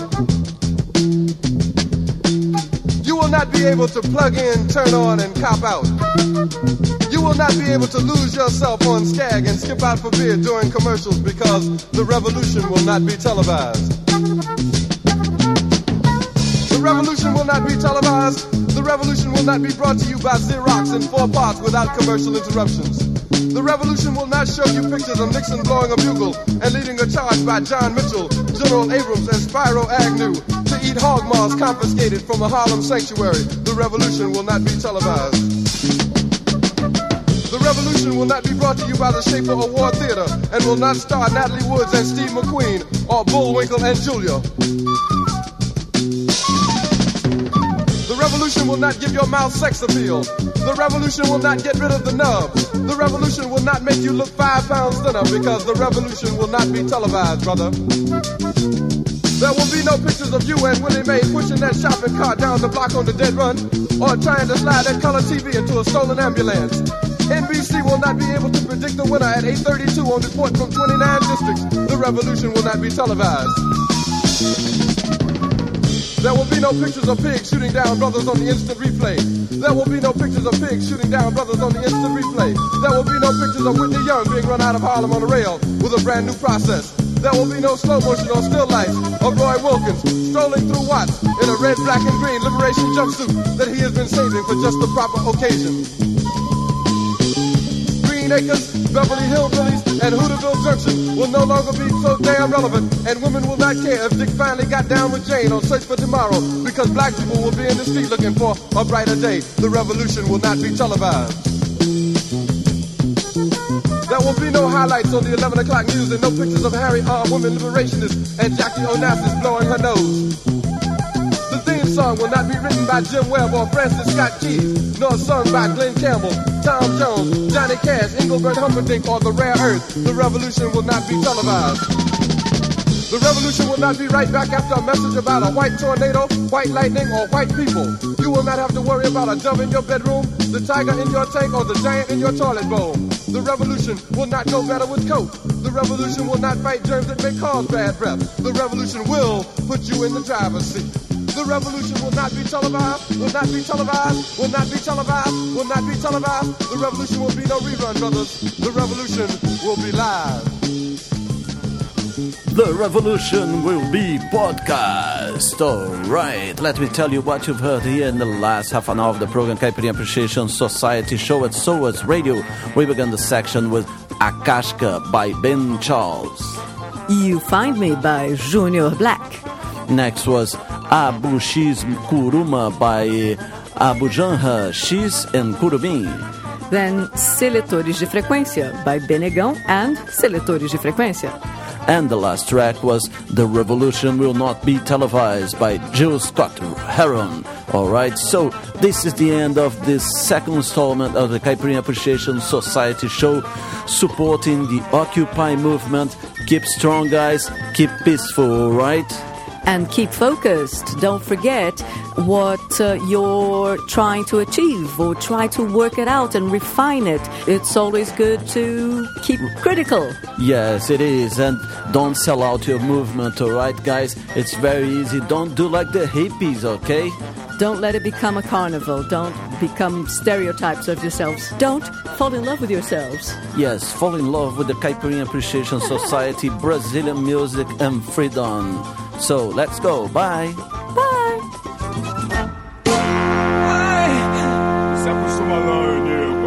You will not be able to plug in, turn on, and cop out. You will not be able to lose yourself on Skag and skip out for beer during commercials because the revolution will not be televised. The revolution will not be televised. The revolution will not be brought to you by Xerox in four parts without commercial interruptions. The revolution will not show you pictures of Nixon blowing a bugle and leading a charge by John Mitchell, General Abrams, and Spyro Agnew to eat hog maws confiscated from a Harlem sanctuary. The revolution will not be televised. The revolution will not be brought to you by the Schaefer Award Theater and will not star Natalie Woods and Steve McQueen or Bullwinkle and Julia. The revolution will not give your mouth sex appeal. The revolution will not get rid of the nubs. The revolution will not make you look five pounds thinner because the revolution will not be televised, brother. There will be no pictures of you and Willie Mae pushing that shopping cart down the block on the dead run or trying to slide that color T V into a stolen ambulance. N B C will not be able to predict the winner at eight thirty-two on report from twenty-nine districts. The revolution will not be televised. There will be no pictures of pigs shooting down brothers on the instant replay. There will be no pictures of pigs shooting down brothers on the instant replay. There will be no pictures of Whitney Young being run out of Harlem on a rail with a brand new process. There will be no slow motion or still life of Roy Wilkins strolling through Watts in a red, black, and green liberation jumpsuit that he has been saving for just the proper occasion. Green Acres, Beverly Hillbillies, and Hooterville Junction will no longer be so damn relevant, and women will not care if Dick finally got down with Jane on Search for Tomorrow, because black people will be in the street looking for a brighter day. The revolution will not be televised. There will be no highlights on the eleven o'clock news and no pictures of Harry R. Women Liberationists and Jackie Onassis blowing her nose. The theme song will not be written by Jim Webb or Francis Scott Keys, nor sung by Glenn Campbell, Tom Jones, Johnny Cash, Engelbert Humperdinck, or The Rare Earth. The revolution will not be televised. The revolution will not be right back after a message about a white tornado, white lightning, or white people. You will not have to worry about a dove in your bedroom, the tiger in your tank, or the giant in your toilet bowl. The revolution will not go better with coke. The revolution will not fight germs that may cause bad breath. The revolution will put you in the driver's seat. The revolution will not be televised, will not be televised, will not be televised, will not be televised. The revolution will be no rerun, brothers. The revolution will be live. The revolution will be podcast. Alright, let me tell you what you've heard here in the last half an hour of the program Caipirinha Appreciation Society show at SOAS Radio. We began the section with Akashka by Ben Charles. You Find Me by Junior Black. Next was Abu X Kuruma by Abu Janra X and Curubim. Then Seletores de Frequência by Benegão and Seletores de Frequência. And the last track was The Revolution Will Not Be Televised by Jill Scott Heron. Alright, so this is the end of this second installment of the Caipirinha Appreciation Society show, supporting the Occupy movement. Keep strong, guys. Keep peaceful, alright? And keep focused. Don't forget what uh, you're trying to achieve, or try to work it out and refine it. It's always good to keep critical. Yes, it is. And don't sell out your movement, all right, guys? It's very easy. Don't do like the hippies, okay? Don't let it become a carnival. Don't become stereotypes of yourselves. Don't fall in love with yourselves. Yes, fall in love with the Caipirinha Appreciation Society, Brazilian music, and freedom. So, let's go. Bye. Bye. Se acostuma não, nego.